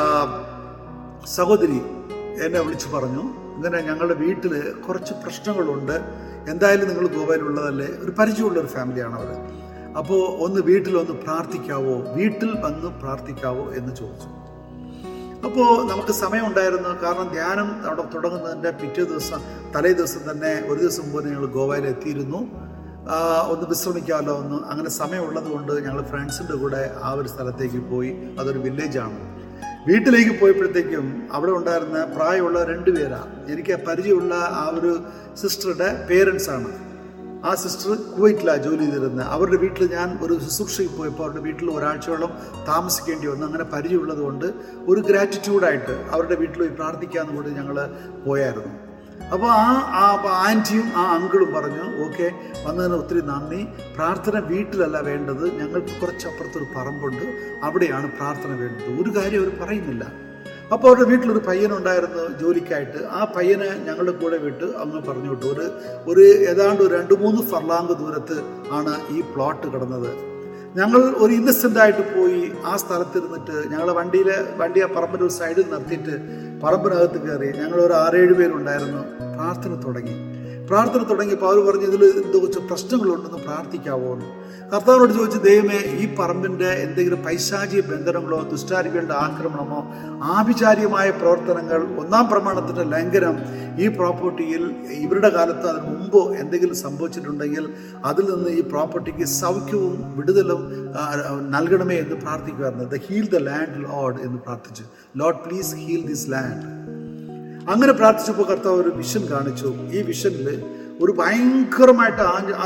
സഹോദരി എന്നെ വിളിച്ചു പറഞ്ഞു, ഇങ്ങനെ ഞങ്ങളുടെ വീട്ടിൽ കുറച്ച് പ്രശ്നങ്ങളുണ്ട്, എന്തായാലും നിങ്ങൾ ഗോവയിലുള്ളതല്ലേ, ഒരു പരിചയമുള്ള ഒരു ഫാമിലിയാണ് അവർ. അപ്പോൾ ഒന്ന് വീട്ടിലൊന്ന് പ്രാർത്ഥിക്കാവോ, വീട്ടിൽ വന്ന് പ്രാർത്ഥിക്കാവോ എന്ന് ചോദിച്ചു. അപ്പോൾ നമുക്ക് സമയമുണ്ടായിരുന്നു, കാരണം ധ്യാനം അവിടെ തുടങ്ങുന്നതിൻ്റെ പിറ്റേ ദിവസം, തലേ ദിവസം തന്നെ ഒരു ദിവസം മുമ്പ് ഞങ്ങൾ ഗോവയിൽ എത്തിയിരുന്നു. ഒന്ന് വിശ്രമിക്കാമല്ലോ ഒന്ന്, അങ്ങനെ സമയമുള്ളത് കൊണ്ട് ഞങ്ങൾ ഫ്രണ്ട്സിൻ്റെ കൂടെ ആ ഒരു സ്ഥലത്തേക്ക് പോയി. അതൊരു വില്ലേജാണ്. വീട്ടിലേക്ക് പോയപ്പോഴത്തേക്കും അവിടെ ഉണ്ടായിരുന്ന പ്രായമുള്ള രണ്ടുപേരാണ്, എനിക്ക് പരിചയമുള്ള ആ ഒരു സിസ്റ്ററുടെ പേരൻസാണ്. ആ സിസ്റ്റർ കുവൈറ്റിലാണ് ജോലി ചെയ്തിരുന്നത്. അവരുടെ വീട്ടിൽ ഞാൻ ഒരു ശുശ്രൂഷയ്ക്ക് പോയപ്പോൾ അവരുടെ വീട്ടിൽ ഒരാഴ്ചയോളം താമസിക്കേണ്ടി വന്നു. അങ്ങനെ പരിചയമുള്ളത് കൊണ്ട് ഒരു ഗ്രാറ്റിറ്റ്യൂഡായിട്ട് അവരുടെ വീട്ടിൽ പോയി പ്രാർത്ഥിക്കാമെന്ന് കൂടി ഞങ്ങൾ പോയായിരുന്നു. അപ്പോൾ ആ ആ ആൻറ്റിയും ആ അങ്കിളും പറഞ്ഞു, ഓക്കെ, വന്നതിന് ഒത്തിരി നന്ദി, പ്രാർത്ഥന വീട്ടിലല്ല വേണ്ടത്, ഞങ്ങൾക്ക് കുറച്ചപ്പുറത്തൊരു പറമ്പുണ്ട്, അവിടെയാണ് പ്രാർത്ഥന വേണ്ടത്. ഒരു കാര്യം അവർ പറയുന്നില്ല. അപ്പോൾ അവരുടെ വീട്ടിലൊരു പയ്യനുണ്ടായിരുന്നു ജോലിക്കായിട്ട്. ആ പയ്യനെ ഞങ്ങളുടെ കൂടെ വിട്ട് അങ്ങ് പറഞ്ഞു വിട്ടു. ഒരു ഒരു ഏതാണ്ട് ഒരു രണ്ട് മൂന്ന് ഫർലാങ്ക് ദൂരത്ത് ആണ് ഈ പ്ലോട്ട് കിടന്നത്. ഞങ്ങൾ ഒരു ഇന്നസെൻ്റ് ആയിട്ട് പോയി ആ സ്ഥലത്തിരുന്നിട്ട് ഞങ്ങളെ വണ്ടിയിലെ വണ്ടി ആ പറമ്പിൻ്റെ ഒരു സൈഡിൽ നിർത്തിയിട്ട് പറമ്പിനകത്ത് കയറി. ഞങ്ങൾ ഒരു ആറേഴ് പേരുണ്ടായിരുന്നു. പ്രാർത്ഥന തുടങ്ങി. പ്രാർത്ഥന തുടങ്ങിയപ്പോൾ അവർ പറഞ്ഞു, ഇതിൽ എന്തോ കുറച്ച് പ്രശ്നങ്ങളുണ്ടെന്ന് പ്രാർത്ഥിക്കാവോ എന്ന്. കർത്താവിനോട് ചോദിച്ചു, ദൈവമേ, ഈ പറമ്പിൻ്റെ എന്തെങ്കിലും പൈശാചിക ബന്ധനങ്ങളോ ദുഷ്ടാരികളുടെ ആക്രമണമോ ആഭിചാരികമായ പ്രവർത്തനങ്ങൾ, ഒന്നാം പ്രമാണത്തിൻ്റെ ലംഘനം ഈ പ്രോപ്പർട്ടിയിൽ ഇവരുടെ കാലത്ത് അതിന് മുമ്പോ എന്തെങ്കിലും സംഭവിച്ചിട്ടുണ്ടെങ്കിൽ അതിൽ നിന്ന് ഈ പ്രോപ്പർട്ടിക്ക് സൗഖ്യവും വിടുതലും നൽകണമേ എന്ന് പ്രാർത്ഥിക്കുമായിരുന്നു. The heal the land lord എന്ന് പ്രാർത്ഥിച്ചു. Lord please heal this land. അങ്ങനെ പ്രാർത്ഥിച്ചപ്പോൾ കർത്താവ് ഒരു വിഷൻ കാണിച്ചു. ഈ വിഷനിൽ ഒരു ഭയങ്കരമായിട്ട്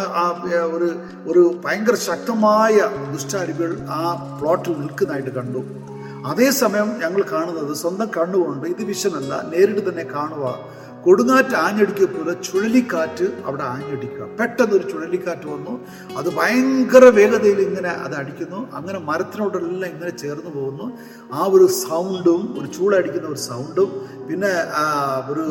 ഒരു ഒരു ഭയങ്കര ശക്തമായ ദുഷ്ടാരികൾ ആ പ്ലോട്ടിൽ നിൽക്കുന്നതായിട്ട് കണ്ടു. അതേസമയം ഞങ്ങൾ കാണുന്നത് സ്വന്തം കണ്ണുകൊണ്ട്, ഇത് വിഷനല്ല, നേരിട്ട് തന്നെ കാണുക, കൊടുങ്കാറ്റ് ആഞ്ഞടിക്കുക പോലെ ചുഴലിക്കാറ്റ് അവിടെ ആഞ്ഞടിക്കുക. പെട്ടെന്ന് ഒരു ചുഴലിക്കാറ്റ് വന്നു. അത് ഭയങ്കര വേഗതയിൽ ഇങ്ങനെ അത് അടിക്കുന്നു. അങ്ങനെ മരത്തിനോടെല്ലാം ഇങ്ങനെ ചേർന്ന് പോകുന്നു. ആ ഒരു സൗണ്ടും, ഒരു ചൂടടിക്കുന്ന ഒരു സൗണ്ടും, പിന്നെ ഒരു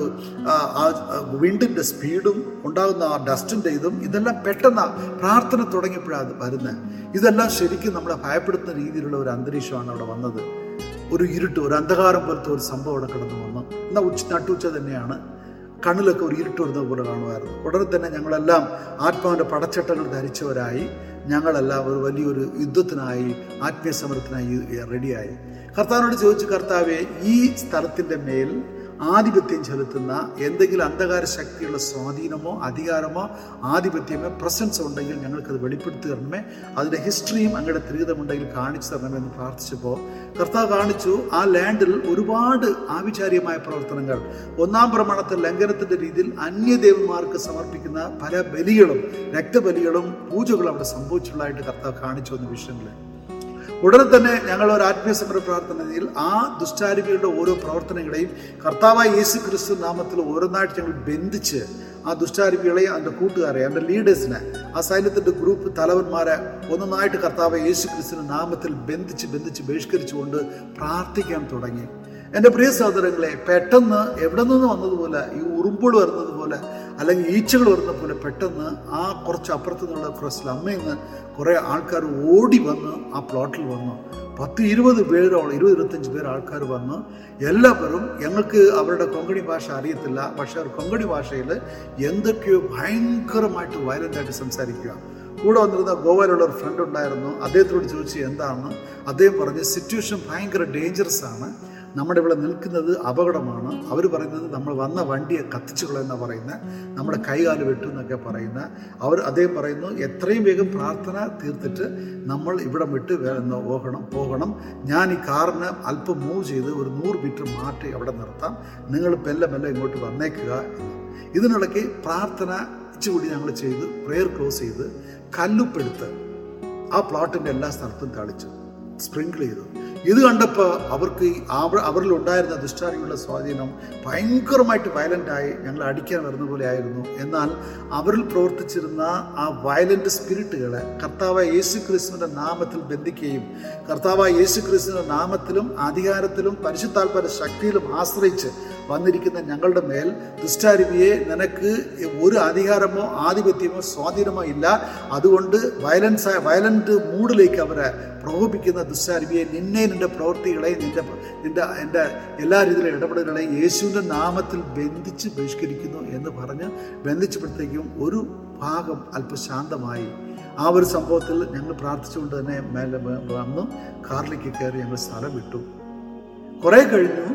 വിൻഡിന്റെ സ്പീഡും ഉണ്ടാകുന്ന ആ ഡസ്റ്റിന്റെ ഇതും, ഇതെല്ലാം പെട്ടെന്ന് പ്രാർത്ഥന തുടങ്ങിയപ്പോഴാണ് വരുന്നത്. ഇതെല്ലാം ശരിക്കും നമ്മളെ ഭയപ്പെടുത്തുന്ന രീതിയിലുള്ള ഒരു അന്തരീക്ഷമാണ് അവിടെ വന്നത്. ഒരു ഇരുട്ട്, ഒരു അന്ധകാരം പോലത്തെ ഒരു സംഭവം അവിടെ കിടന്നു വന്നു. എന്നാൽ ഉച്ച നട്ടുച്ച തന്നെയാണ്. കണ്ണിലൊക്കെ ഒരു ഇരുട്ട് വരുന്നത് പോലെ കാണുമായിരുന്നു. ഉടനെ തന്നെ ഞങ്ങളെല്ലാം ആത്മാവിൻ്റെ പടച്ചട്ടകൾ ധരിച്ചവരായി ഞങ്ങളെല്ലാം ഒരു വലിയൊരു യുദ്ധത്തിനായി, ആത്മീയ സമരത്തിനായി റെഡിയായി. കർത്താവിനോട് ചോദിച്ചു, കർത്താവെ, ഈ സ്ഥലത്തിൻ്റെ മേൽ ആധിപത്യം ചെലുത്തുന്ന എന്തെങ്കിലും അന്ധകാര ശക്തിയുള്ള സ്വാധീനമോ അധികാരമോ ആധിപത്യമോ പ്രസൻസ് ഉണ്ടെങ്കിൽ ഞങ്ങൾക്കത് വെളിപ്പെടുത്തി തരണമേ. അതിൻ്റെ ഹിസ്റ്ററിയും അങ്ങയുടെ ത്രിവിധമുണ്ടെങ്കിൽ കാണിച്ചു തരണമേ എന്ന് പ്രാർത്ഥിച്ചപ്പോൾ കർത്താവ് കാണിച്ചു. ആ ലാൻഡിൽ ഒരുപാട് ആഭിചാര്യമായ പ്രവർത്തനങ്ങൾ, ഒന്നാം പ്രമാണത്തെ ലംഘനത്തിൻ്റെ രീതിയിൽ അന്യദേവന്മാർക്ക് സമർപ്പിക്കുന്ന പല ബലികളും രക്തബലികളും പൂജകളും അവിടെ സംഭവിച്ചുള്ളതായിട്ട് കർത്താവ് കാണിച്ചു വന്ന വിഷയങ്ങളെ ഉടനെ തന്നെ ഞങ്ങൾ ഒരു ആത്മീയ സമര പ്രാർത്ഥനയിൽ ആ ദുഷ്ടാരൂപികളുടെ ഓരോ പ്രവർത്തനങ്ങളെയും കർത്താവായ യേശു ക്രിസ്തു നാമത്തിൽ ഓരോന്നായിട്ട് ഞങ്ങൾ ബന്ധിച്ച് ആ ദുഷ്ടാരൂപികളെ, അതിൻ്റെ കൂട്ടുകാരെ, അതിൻ്റെ ലീഡേഴ്സിനെ, ആ സൈന്യത്തിൻ്റെ ഗ്രൂപ്പ് തലവന്മാരെ ഒന്നൊന്നായിട്ട് കർത്താവായ യേശു ക്രിസ്തുവിന്റെ നാമത്തിൽ ബന്ധിച്ച് ബന്ധിച്ച് ബഹിഷ്കരിച്ചുകൊണ്ട് പ്രാർത്ഥിക്കാൻ തുടങ്ങി. എൻ്റെ പ്രിയ സഹോദരങ്ങളെ, പെട്ടെന്ന് എവിടെ നിന്ന് വന്നതുപോലെ, ഈ ഉറുമ്പുകൾ വരുന്നത് പോലെ അല്ലെങ്കിൽ ഈച്ചകൾ വരുന്ന പോലെ പെട്ടെന്ന് ആ കുറച്ച് അപ്പുറത്തു നിന്നുള്ള കുറച്ച് സ്ലമ്മിൽ നിന്ന് കുറേ ആൾക്കാർ ഓടി വന്ന് ആ പ്ലോട്ടിൽ വന്നു. പത്ത് ഇരുപത് പേരോളം ഇരുപത് ഇരുപത്തഞ്ച് പേർ ആൾക്കാർ വന്ന് എല്ലാവരും, ഞങ്ങൾക്ക് അവരുടെ കൊങ്കണി ഭാഷ അറിയത്തില്ല, പക്ഷെ അവർ കൊങ്കണി ഭാഷയിൽ എന്തൊക്കെയോ ഭയങ്കരമായിട്ട് വയലൻ്റായിട്ട് സംസാരിക്കുക. കൂടെ വന്നിരുന്ന ഗോവയിലുള്ള ഒരു ഫ്രണ്ട് ഉണ്ടായിരുന്നു. അദ്ദേഹത്തോട് ചോദിച്ചു എന്താണ്. അദ്ദേഹം പറഞ്ഞ് സിറ്റുവേഷൻ ഭയങ്കര ഡേഞ്ചറസ് ആണ്, നമ്മുടെ ഇവിടെ നിൽക്കുന്നത് അപകടമാണ്. അവർ പറയുന്നത് നമ്മൾ വന്ന വണ്ടിയെ കത്തിച്ചു കളയെന്നാണ് പറയുന്നത്, നമ്മുടെ കൈകാല് വെട്ടും എന്നൊക്കെ പറയുന്ന അവർ. അദ്ദേഹം പറയുന്നു എത്രയും വേഗം പ്രാർത്ഥന തീർത്തിട്ട് നമ്മൾ ഇവിടെ വിട്ട് പോകണം പോകണം ഞാൻ ഈ കാറിന് അല്പം മൂവ് ചെയ്ത് ഒരു നൂറ് മീറ്റർ മാറ്റി അവിടെ നിർത്താം, നിങ്ങൾ മെല്ലെ മെല്ലെ ഇങ്ങോട്ട് വന്നേക്കുക. ഇതിനിടയ്ക്ക് പ്രാർത്ഥന ഇച്ചുകൂടി ഞങ്ങൾ ചെയ്ത് പ്രെയർ ക്ലോസ് ചെയ്ത് കല്ലുപ്പെടുത്ത് ആ പ്ലോട്ടിൻ്റെ എല്ലാ സ്ഥലത്തും തളിച്ചു, സ്പ്രിങ്കിൾ ചെയ്തു. ഇത് കണ്ടപ്പോൾ അവർക്ക് അവരിൽ ഉണ്ടായിരുന്ന ദുഷ്ടാരൂപികളുടെ സ്വാധീനം ഭയങ്കരമായിട്ട് വയലൻ്റായി ഞങ്ങൾ അടിക്കാൻ വരുന്ന പോലെ ആയിരുന്നു. എന്നാൽ അവരിൽ പ്രവർത്തിച്ചിരുന്ന ആ വയലൻ്റ് സ്പിരിറ്റുകളെ കർത്താവായ യേശു ക്രിസ്തുവിൻ്റെ നാമത്തിൽ ബന്ധിക്കുകയും കർത്താവായ യേശു ക്രിസ്തുവിൻ്റെ നാമത്തിലും അധികാരത്തിലും പരിശുദ്ധാത്മാവിന്റെ ശക്തിയിലും ആശ്രയിച്ച് വന്നിരിക്കുന്ന ഞങ്ങളുടെ മേൽ ദുഷ്ടാരൂപിയെ, നിനക്ക് ഒരു അധികാരമോ ആധിപത്യമോ സ്വാധീനമോ ഇല്ല, അതുകൊണ്ട് വയലൻസ് വയലൻ്റ് മൂഡിലേക്ക് അവരെ പ്രകോപിക്കുന്ന ദുഷ്ടാരൂപിയെ, നിന്നെ, നിന്റെ പ്രവൃത്തികളെയും നിന്റെ നിന്റെ എൻ്റെ എല്ലാ രീതിയിലും ഇടപെടലുകളെയും യേശുവിൻ്റെ നാമത്തിൽ ബന്ധിച്ച് ബഹിഷ്കരിക്കുന്നു എന്ന് പറഞ്ഞ് ബന്ധിച്ചപ്പോഴത്തേക്കും ഒരു ഭാഗം അല്പം ശാന്തമായി. ആ ഒരു സംഭവത്തിൽ ഞങ്ങൾ പ്രാർത്ഥിച്ചുകൊണ്ട് തന്നെ മേലെ വന്നു കാറിലേക്ക് കയറി ഞങ്ങൾ സ്ഥലം വിട്ടു. കുറേ കഴിഞ്ഞു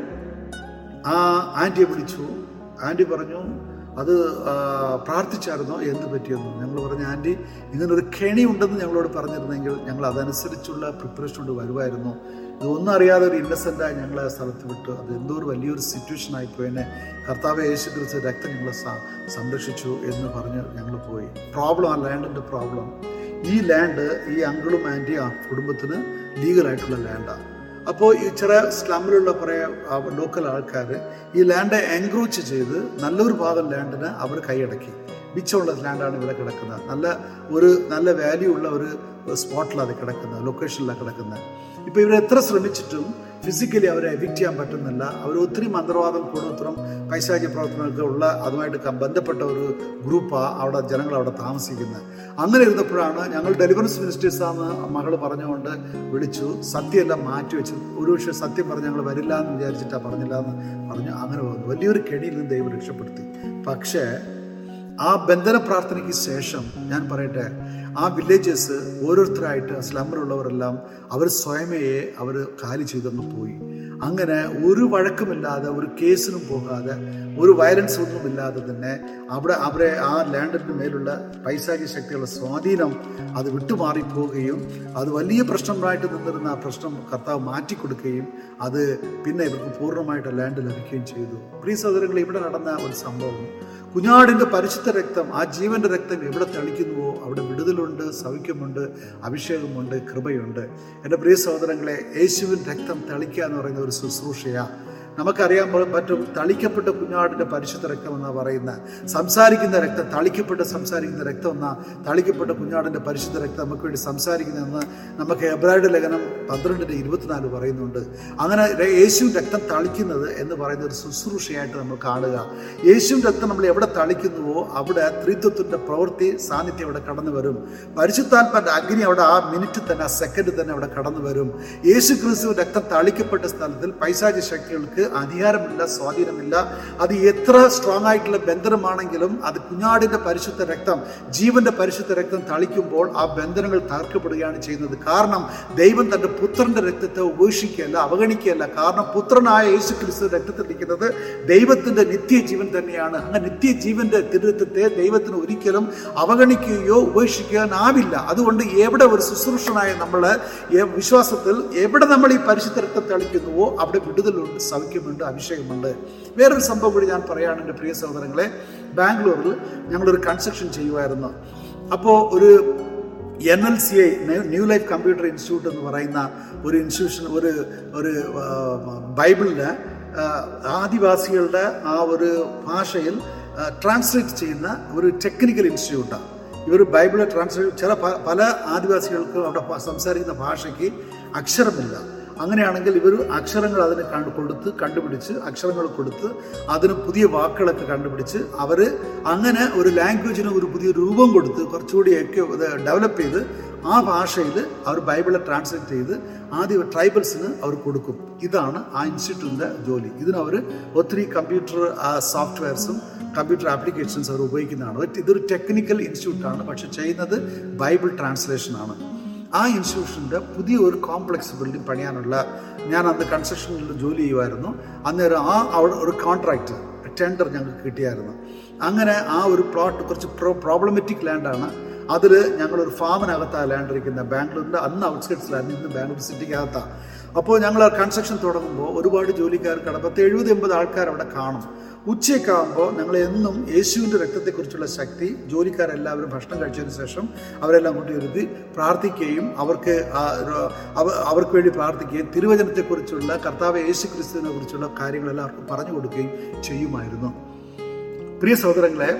ആ ആൻറ്റിയെ വിളിച്ചു. ആൻറ്റി പറഞ്ഞു, അത് പ്രാർത്ഥിച്ചായിരുന്നോ, എന്ത് പറ്റിയെന്നു. ഞങ്ങൾ പറഞ്ഞു, ആൻറ്റി ഇങ്ങനൊരു കെണി ഉണ്ടെന്ന് ഞങ്ങളോട് പറഞ്ഞിരുന്നെങ്കിൽ ഞങ്ങൾ അതനുസരിച്ചുള്ള പ്രിപ്പറേഷൻ കൊണ്ട് വരുമായിരുന്നു. ഇതൊന്നും അറിയാതെ ഒരു ഇന്നസെൻ്റായി ഞങ്ങളെ ആ സ്ഥലത്ത് വിട്ടു. അത് എന്തോ ഒരു വലിയൊരു സിറ്റുവേഷൻ ആയിപ്പോയെന്നെ. കർത്താവേ യേശു ക്രിസ്തു രക്തം ഞങ്ങളെ സംരക്ഷിച്ചു എന്ന് പറഞ്ഞ് ഞങ്ങൾ പോയി. പ്രോബ്ലം, ആ ലാൻഡിൻ്റെ പ്രോബ്ലം, ഈ ലാൻഡ് ഈ അങ്കിളും ആൻറ്റിയും ആ കുടുംബത്തിന് ലീഗലായിട്ടുള്ള ലാൻഡാണ്. അപ്പോൾ ഈ ചെറിയ സ്ലമ്മിലുള്ള കുറേ ലോക്കൽ ആൾക്കാർ ഈ ലാൻഡ് എൻക്രോച്ച് ചെയ്ത് നല്ലൊരു ഭാഗം ലാൻഡിന് അവർ കൈയടക്കി. മിച്ചമുള്ള ലാൻഡാണ് ഇവിടെ കിടക്കുന്നത്. നല്ല ഒരു നല്ല വാല്യൂ ഉള്ള ഒരു സ്പോട്ടിലാണ് കിടക്കുന്നത്, ലൊക്കേഷനിലാണ് കിടക്കുന്നത്. ഇപ്പോൾ ഇവർ എത്ര ശ്രമിച്ചിട്ടും ഫിസിക്കലി അവരെ എവിക്റ്റ് ചെയ്യാൻ പറ്റുന്നില്ല. അവർ ഒത്തിരി മന്ത്രവാദം, കൂടോത്രം, പൈശാചിക പ്രവർത്തനമൊക്കെ ഉള്ള അതുമായിട്ട് ബന്ധപ്പെട്ട ഒരു ഗ്രൂപ്പാണ് അവിടെ ജനങ്ങൾ അവിടെ താമസിക്കുന്നത്. അങ്ങനെ ഇരുന്നപ്പോഴാണ് ഞങ്ങൾ ഡെലിവറൻസ് മിനിസ്റ്റേഴ്സാന്ന് മകൾ പറഞ്ഞുകൊണ്ട് വിളിച്ചു. സത്യമെല്ലാം മാറ്റി വെച്ചു. ഒരു പക്ഷേ സത്യം പറഞ്ഞ് ഞങ്ങൾ വരില്ല എന്ന് വിചാരിച്ചിട്ടാണ് പറഞ്ഞില്ല എന്ന് പറഞ്ഞു. അങ്ങനെ വന്നു. വലിയൊരു കെണിയിൽ നിന്ന് ദൈവം രക്ഷപ്പെടുത്തി. പക്ഷേ ആ ബന്ധന പ്രാർത്ഥനയ്ക്ക് ശേഷം ഞാൻ പറയട്ടെ, ആ വില്ലേജസ് ഓരോരുത്തരായിട്ട് സ്ലമ്മിലുള്ളവരെല്ലാം അവർ സ്വയമേയെ അവർ കാലി ചെയ്തൊന്ന് പോയി. അങ്ങനെ ഒരു വഴക്കുമില്ലാതെ, ഒരു കേസിനും പോകാതെ, ഒരു വയലൻസ് ഒന്നും ഇല്ലാതെ തന്നെ അവിടെ അവരെ ആ ലാൻഡിൻ്റെ മേലുള്ള പൈശാചിക ശക്തികളുടെ സ്വാധീനം അത് വിട്ടുമാറിപ്പോവുകയും അത് വലിയ പ്രശ്നമായിട്ട് നിന്നിരുന്ന ആ പ്രശ്നം കർത്താവ് മാറ്റിക്കൊടുക്കുകയും അത് പിന്നെ ഇവർക്ക് പൂർണ്ണമായിട്ട് ലാൻഡ് ലഭിക്കുകയും ചെയ്തു. പ്രിയ സഹോദരങ്ങളെ, ഇവിടെ നടന്ന ഒരു സംഭവം, കുഞ്ഞാടിൻ്റെ പരിശുദ്ധ രക്തം, ആ ജീവന്റെ രക്തം എവിടെ തളിക്കുന്നുവോ അവിടെ വിടുതലുണ്ട്, സൗഖ്യമുണ്ട്, അഭിഷേകമുണ്ട്, കൃപയുണ്ട്. എൻ്റെ പ്രിയ സഹോദരങ്ങളെ, യേശുവിൻ രക്തം തളിക്കുക എന്ന് പറയുന്ന ഒരു ശുശ്രൂഷയാണ്. നമുക്കറിയാൻ പറ്റും, തളിക്കപ്പെട്ട കുഞ്ഞാടിൻ്റെ പരിശുദ്ധ രക്തം എന്നാണ് പറയുന്നത്. സംസാരിക്കുന്ന രക്തം, തളിക്കപ്പെട്ട സംസാരിക്കുന്ന രക്തം എന്നാ തളിക്കപ്പെട്ട കുഞ്ഞാടിൻ്റെ പരിശുദ്ധ രക്തം നമുക്ക് വേണ്ടി സംസാരിക്കുന്നതെന്ന് നമുക്ക് എബ്രായരുടെ ലേഖനം പന്ത്രണ്ടിൻ്റെ ഇരുപത്തിനാല് പറയുന്നുണ്ട്. അങ്ങനെ യേശു രക്തം തളിക്കുന്നത് എന്ന് പറയുന്ന ഒരു ശുശ്രൂഷയായിട്ട് നമ്മൾ കാണുക. യേശു രക്തം നമ്മൾ എവിടെ തളിക്കുന്നുവോ അവിടെ ത്രിത്വത്തിൻ്റെ പ്രവൃത്തി സാന്നിധ്യം അവിടെ കടന്നു വരും. പരിശുദ്ധാത്മാവിൻ്റെ അഗ്നി അവിടെ ആ മിനിറ്റ് തന്നെ, ആ സെക്കൻഡ് തന്നെ അവിടെ കടന്നു വരും. യേശു ക്രിസ്തു രക്തം തളിക്കപ്പെട്ട സ്ഥലത്തിൽ പൈശാചിക ശക്തികൾക്ക് അധികാരമില്ല, സ്വാധീനമില്ല. അത് എത്ര സ്ട്രോങ് ആയിട്ടുള്ള ബന്ധനമാണെങ്കിലും അത് കുഞ്ഞാടിന്റെ പരിശുദ്ധ രക്തം, ജീവന്റെ പരിശുദ്ധ രക്തം തളിക്കുമ്പോൾ ആ ബന്ധനങ്ങൾ തകർക്കപ്പെടുകയാണ് ചെയ്യുന്നത്. കാരണം ദൈവം തന്റെ പുത്രന്റെ രക്തത്തെ ഉപേക്ഷിക്കുകയല്ല, അവഗണിക്കുകയല്ല. കാരണം പുത്രനായ യേശു ക്രിസ്തു രക്തത്തിലിരിക്കുന്നത് ദൈവത്തിന്റെ നിത്യജീവൻ തന്നെയാണ്. അങ്ങനെ നിത്യജീവന്റെ തിരുരക്തത്തെ ദൈവത്തിന് ഒരിക്കലും അവഗണിക്കുകയോ ഉപേക്ഷിക്കാനാവില്ല. അതുകൊണ്ട് എവിടെ ഒരു ശുശ്രൂഷനായ നമ്മള് വിശ്വാസത്തിൽ എവിടെ നമ്മൾ ഈ പരിശുദ്ധ രക്തം തളിക്കുന്നുവോ അവിടെ വിടുതലുണ്ട്, സൗഖ്യമുണ്ട്, അഭിഷേകമുണ്ട്. വേറൊരു സംഭവം കൂടി ഞാൻ പറയുകയാണ് എൻ്റെ പ്രിയ സഹോദരങ്ങളെ. ബാംഗ്ലൂരിൽ ഞങ്ങളൊരു കൺസ്ട്രക്ഷൻ ചെയ്യുമായിരുന്നു. അപ്പോൾ ഒരു N L C I, new life computer institute എന്ന് പറയുന്ന ഒരു ഇൻസ്റ്റിറ്റ്യൂഷൻ, ഒരു ഒരു ബൈബിളിലെ ആദിവാസികളുടെ ആ ഒരു ഭാഷയിൽ ട്രാൻസ്ലേറ്റ് ചെയ്യുന്ന ഒരു ടെക്നിക്കൽ ഇൻസ്റ്റിറ്റ്യൂട്ടാണ്. ഇവർ ബൈബിളെ ട്രാൻസ്ലേറ്റ്, ചില പല ആദിവാസികൾക്കും അവിടെ സംസാരിക്കുന്ന ഭാഷയ്ക്ക് അക്ഷരമില്ല. അങ്ങനെയാണെങ്കിൽ ഇവർ അക്ഷരങ്ങൾ അതിന് കണ്ടു കൊടുത്ത് കണ്ടുപിടിച്ച് അക്ഷരങ്ങൾ കൊടുത്ത് അതിന് പുതിയ വാക്കുകളൊക്കെ കണ്ടുപിടിച്ച് അവർ അങ്ങനെ ഒരു ലാംഗ്വേജിന് ഒരു പുതിയ രൂപം കൊടുത്ത് കുറച്ചുകൂടിയൊക്കെ ഡെവലപ്പ് ചെയ്ത് ആ ഭാഷയിൽ അവർ ബൈബിളെ ട്രാൻസ്ലേറ്റ് ചെയ്ത് ആദ്യ ട്രൈബൽസിന് അവർ കൊടുക്കും. ഇതാണ് ആ ഇൻസ്റ്റിറ്റ്യൂട്ടിൻ്റെ ജോലി. ഇതിനവർ ഒത്തിരി കമ്പ്യൂട്ടർ സോഫ്റ്റ്വെയർസും കമ്പ്യൂട്ടർ ആപ്ലിക്കേഷൻസ് അവർ ഉപയോഗിക്കുന്നതാണ്. ഇതൊരു ടെക്നിക്കൽ ഇൻസ്റ്റിറ്റ്യൂട്ടാണ്, പക്ഷെ ചെയ്യുന്നത് ബൈബിൾ ട്രാൻസ്ലേഷനാണ്. ആ ഇൻസ്റ്റിറ്റ്യൂഷൻ്റെ പുതിയ ഒരു കോംപ്ലക്സ് ബിൽഡിംഗ് പണിയാനുള്ള, ഞാൻ അന്ന് കൺസ്ട്രക്ഷനിൽ ജോലി ചെയ്യുമായിരുന്നു. അന്നേരം ആ അവിടെ ഒരു കോൺട്രാക്റ്റ് ടെൻഡർ ഞങ്ങൾക്ക് കിട്ടിയായിരുന്നു. അങ്ങനെ ആ ഒരു പ്ലോട്ട് കുറച്ച് പ്രോ പ്രോബ്ലമാറ്റിക് ലാൻഡാണ്. അതിൽ ഞങ്ങളൊരു ഫാമിനകത്താണ് ലാൻഡ് ഇരിക്കുന്നത്. ബാംഗ്ലൂരിൻ്റെ അന്ന് ഔട്ട്സ്കേർട്സിലായിരുന്നു, ഇന്ന് ബാംഗ്ലൂർ സിറ്റിക്കകത്താണ്. അപ്പോൾ ഞങ്ങൾ കൺസ്ട്രക്ഷൻ തുടങ്ങുമ്പോൾ ഒരുപാട് ജോലിക്കാർ കാണും. പത്ത് എഴുപത് എൺപത് ആൾക്കാർ അവിടെ കാണും. ഉച്ചയ്ക്കാകുമ്പോൾ ഞങ്ങൾ എന്നും യേശുവിൻ്റെ രക്തത്തെക്കുറിച്ചുള്ള ശക്തി, ജോലിക്കാരെല്ലാവരും ഭക്ഷണം കഴിച്ചതിന് ശേഷം അവരെല്ലാം കൊണ്ടുവരുത്തി പ്രാർത്ഥിക്കുകയും അവർക്ക് അവർക്ക് വേണ്ടി പ്രാർത്ഥിക്കുകയും തിരുവചനത്തെക്കുറിച്ചുള്ള, കർത്താവ് യേശു ക്രിസ്തുവിനെ കുറിച്ചുള്ള കാര്യങ്ങളെല്ലാം അവർക്ക് പറഞ്ഞു കൊടുക്കുകയും ചെയ്യുമായിരുന്നു. പ്രിയ സഹോദരങ്ങളെ,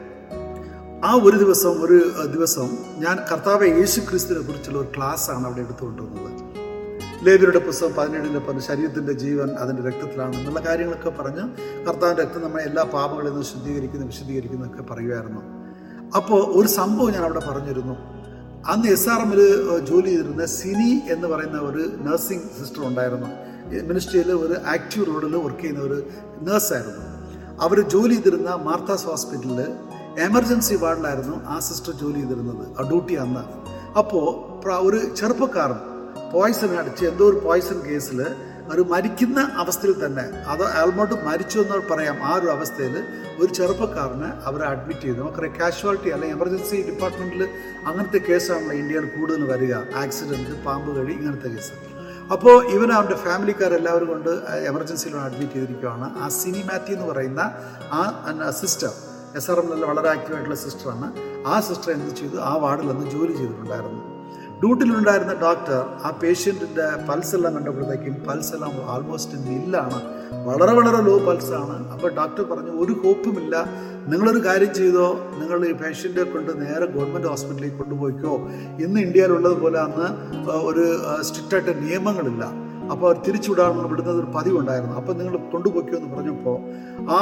ആ ഒരു ദിവസം ഒരു ദിവസം ഞാൻ കർത്താവ് യേശു ക്രിസ്തുവിനെ കുറിച്ചുള്ള ഒരു ക്ലാസ്സാണ് അവിടെ എടുത്തുകൊണ്ടുവന്നത്. ലേവ്യരുടെ പുസ്തകം പതിനേഴിൻ്റെ പറഞ്ഞ് ശരീരത്തിൻ്റെ ജീവൻ അതിൻ്റെ രക്തത്തിലാണ് എന്നുള്ള കാര്യങ്ങളൊക്കെ പറഞ്ഞ് കർത്താവിൻ്റെ രക്തം നമ്മളെ എല്ലാ പാപങ്ങളിൽ നിന്ന് ശുദ്ധീകരിക്കുന്നു, വിശുദ്ധീകരിക്കുന്നൊക്കെ പറയുമായിരുന്നു. അപ്പോൾ ഒരു സംഭവം ഞാൻ അവിടെ പറഞ്ഞിരുന്നു. അന്ന് എസ് ആർ എമ്മിൽ ജോലി ചെയ്തിരുന്ന സിനി എന്ന് പറയുന്ന ഒരു നഴ്സിംഗ് സിസ്റ്റർ ഉണ്ടായിരുന്നു. മിനിസ്ട്രിയിൽ ഒരു ആക്റ്റീവ് റോഡിൽ വർക്ക് ചെയ്യുന്ന ഒരു നേഴ്സായിരുന്നു. അവർ ജോലി ചെയ്തിരുന്ന മാർത്താസ് ഹോസ്പിറ്റലിൽ എമർജൻസി വാർഡിലായിരുന്നു ആ സിസ്റ്റർ ജോലി ചെയ്തിരുന്നത്, ആ ഡ്യൂട്ടി അന്ന്. അപ്പോൾ ഒരു ചെറുപ്പക്കാരൻ പോയ്സൺ അടിച്ച് എന്തോ ഒരു പോയ്സൺ കേസിൽ ഒരു മരിക്കുന്ന അവസ്ഥയിൽ തന്നെ, അത് ആൾമോട്ട് മരിച്ചു എന്ന് പറയാം, ആ ഒരു അവസ്ഥയിൽ ഒരു ചെറുപ്പക്കാരനെ അവരെ അഡ്മിറ്റ് ചെയ്തു. നമുക്കറിയാം കാഷ്വാലിറ്റി അല്ലെങ്കിൽ എമർജൻസി ഡിപ്പാർട്ട്മെൻറ്റിൽ അങ്ങനത്തെ കേസാണല്ലോ ഇന്ത്യയിൽ കൂടുതൽ വരിക, ആക്സിഡൻറ്റ്, പാമ്പ് കടി, ഇങ്ങനത്തെ കേസ്. അപ്പോൾ ഇവൻ അവൻ്റെ ഫാമിലിക്കാരെല്ലാവരും കൊണ്ട് എമർജൻസിയിലാണ് അഡ്മിറ്റ് ചെയ്തിരിക്കുകയാണ്. ആ സിനിമാറ്റി എന്ന് പറയുന്ന ആ സിസ്റ്റർ, എസ് ആർ എമ്മിലുള്ള വളരെ ആക്റ്റീവായിട്ടുള്ള സിസ്റ്ററാണ്. ആ സിസ്റ്റർ എന്ത് ചെയ്തു, ആ വാർഡിൽ അന്ന് ജോലി ചെയ്തിട്ടുണ്ടായിരുന്നു. ഡ്യൂട്ടിയിലുണ്ടായിരുന്ന ഡോക്ടർ ആ പേഷ്യൻറ്റിൻ്റെ പൾസ് എല്ലാം കണ്ടപ്പോഴത്തേക്കും പൾസ് എല്ലാം ആൾമോസ്റ്റ് നില്ലാണ്, വളരെ വളരെ ലോ പൾസാണ്. അപ്പോൾ ഡോക്ടർ പറഞ്ഞു, ഒരു ഹോപ്പുമില്ല, നിങ്ങളൊരു കാര്യം ചെയ്തോ, നിങ്ങൾ ഈ പേഷ്യൻറ്റിനെ കൊണ്ട് നേരെ ഗവൺമെൻറ് ഹോസ്പിറ്റലിൽ കൊണ്ടുപോയിക്കോ. ഇന്ന് ഇന്ത്യയിലുള്ളതുപോലെ അന്ന് ഒരു സ്ട്രിക്റ്റായിട്ട് നിയമങ്ങളില്ല. അപ്പോൾ അവർ തിരിച്ചുവിടാൻ വിടുന്നത് ഒരു പതിവുണ്ടായിരുന്നു. അപ്പോൾ നിങ്ങൾ കൊണ്ടുപോയിക്കോ എന്ന് പറഞ്ഞപ്പോൾ ആ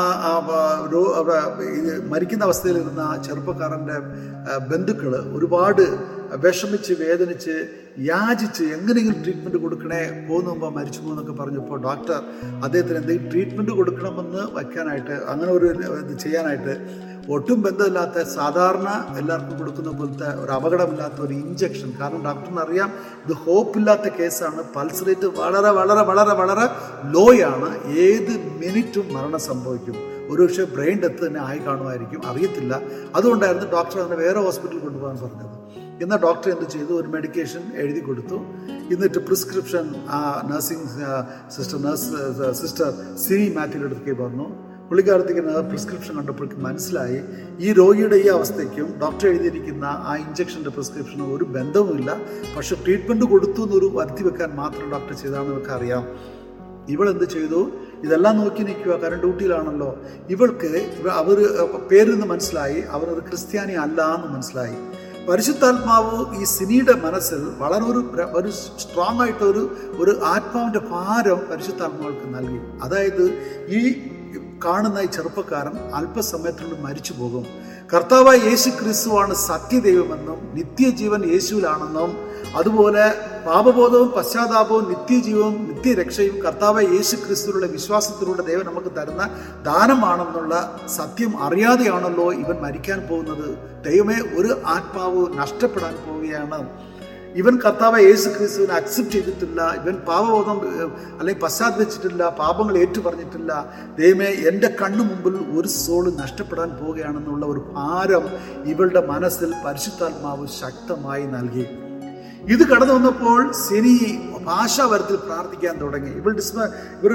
മരിക്കുന്ന അവസ്ഥയിലിരുന്ന ആ ചെറുപ്പക്കാരൻ്റെ ബന്ധുക്കൾ ഒരുപാട് വിഷമിച്ച് വേദനിച്ച് യാചിച്ച് എങ്ങനെയെങ്കിലും ട്രീറ്റ്മെൻറ്റ് കൊടുക്കണേ, പോകുന്ന മുമ്പ് മരിച്ചു പോകുന്നൊക്കെ പറഞ്ഞപ്പോൾ ഡോക്ടർ അദ്ദേഹത്തിന് എന്തെങ്കിലും ട്രീറ്റ്മെൻറ്റ് കൊടുക്കണമെന്ന് വയ്ക്കാനായിട്ട്, അങ്ങനെ ഒരു ഇത് ചെയ്യാനായിട്ട് ഒട്ടും ബന്ധമില്ലാത്ത സാധാരണ എല്ലാവർക്കും കൊടുക്കുന്ന പോലത്തെ ഒരു അപകടമില്ലാത്ത ഒരു ഇഞ്ചക്ഷൻ, കാരണം ഡോക്ടറിന് അറിയാം ഇത് ഹോപ്പില്ലാത്ത കേസാണ്, പൾസ് റേറ്റ് വളരെ വളരെ വളരെ വളരെ ലോയാണ്, ഏത് മിനിറ്റും മരണം സംഭവിക്കും, ഒരുപക്ഷെ ബ്രെയിൻ ഡെത്ത് തന്നെ ആയി കാണുമായിരിക്കും, അറിയത്തില്ല. അതുകൊണ്ടായിരുന്നു ഡോക്ടർ അതിനെ വേറെ ഹോസ്പിറ്റലിൽ കൊണ്ടുപോകാൻ പറഞ്ഞത്. എന്നാൽ ഡോക്ടർ എന്ത് ചെയ്തു, ഒരു മെഡിക്കേഷൻ എഴുതി കൊടുത്തു. എന്നിട്ട് പ്രിസ്ക്രിപ്ഷൻ ആ nursing sister nurse sister Sini മാത്യുവിൻ്റെ അടുത്തേക്ക് പറഞ്ഞു. പുള്ളിക്കാരത്തേക്ക് പ്രിസ്ക്രിപ്ഷൻ കണ്ടപ്പോഴേക്കും മനസ്സിലായി ഈ രോഗിയുടെ ഈ അവസ്ഥയ്ക്കും ഡോക്ടർ എഴുതിയിരിക്കുന്ന ആ ഇഞ്ചക്ഷൻ്റെ പ്രിസ്ക്രിപ്ഷനും ഒരു ബന്ധവുമില്ല. പക്ഷെ ട്രീറ്റ്മെൻറ്റ് കൊടുത്തു എന്നൊരു വരുത്തി വെക്കാൻ മാത്രം ഡോക്ടർ ചെയ്താണെന്ന് നമുക്ക് അറിയാം. ഇവളെന്ത് ചെയ്തു, ഇതെല്ലാം നോക്കി നിൽക്കുക, കാരണം ഡ്യൂട്ടിയിലാണല്ലോ. ഇവൾക്ക് അവർ പേരിൽ നിന്ന് മനസ്സിലായി അവരൊരു ക്രിസ്ത്യാനി അല്ല എന്ന് മനസ്സിലായി. പരിശുദ്ധാത്മാവ് ഈ സിനിയുടെ മനസ്സിൽ വളരെ ഒരു ഒരു സ്ട്രോങ് ആയിട്ട് ഒരു ഒരു ആത്മാവിൻ്റെ ഭാരം പരിശുദ്ധാത്മാവൾക്ക് നൽകി. അതായത് ഈ കാണുന്ന ഈ ചെറുപ്പക്കാരൻ അല്പസമയത്തിനുള്ളിൽ മരിച്ചു പോകും. കർത്താവായ യേശു ക്രിസ്തുവാണ് സത്യദൈവമെന്നും നിത്യജീവൻ യേശുവിലാണെന്നും അതുപോലെ പാപബോധവും പശ്ചാത്താപവും നിത്യജീവവും നിത്യരക്ഷയും കർത്താവായ യേശു ക്രിസ്തുവിലുള്ള വിശ്വാസത്തിലൂടെ ദൈവം നമുക്ക് തരുന്ന ദാനമാണെന്നുള്ള സത്യം അറിയാതെയാണല്ലോ ഇവൻ മരിക്കാൻ പോകുന്നത്. ദൈവമേ, ഒരു ആത്മാവ് നഷ്ടപ്പെടാൻ പോവുകയാണ്. ഇവൻ കർത്താവായ യേശു ക്രിസ്തുവിനെ അക്സെപ്റ്റ് ചെയ്തിട്ടില്ല, ഇവൻ പാപബോധം അല്ലെങ്കിൽ പശ്ചാത്തലിച്ചിട്ടില്ല, പാപങ്ങൾ ഏറ്റു പറഞ്ഞിട്ടില്ല. ദൈവമേ, എൻ്റെ കണ്ണു മുമ്പിൽ ഒരു സോള് നഷ്ടപ്പെടാൻ പോവുകയാണെന്നുള്ള ഒരു ഭാരം ഇവളുടെ മനസ്സിൽ പരിശുദ്ധാത്മാവ് ശക്തമായി നൽകി. ഇത് കടന്നു വന്നപ്പോൾ സിനി ഭാഷാവരത്തിൽ പ്രാർത്ഥിക്കാൻ തുടങ്ങി. ഇവൾ ഡിസ്മ ഇവർ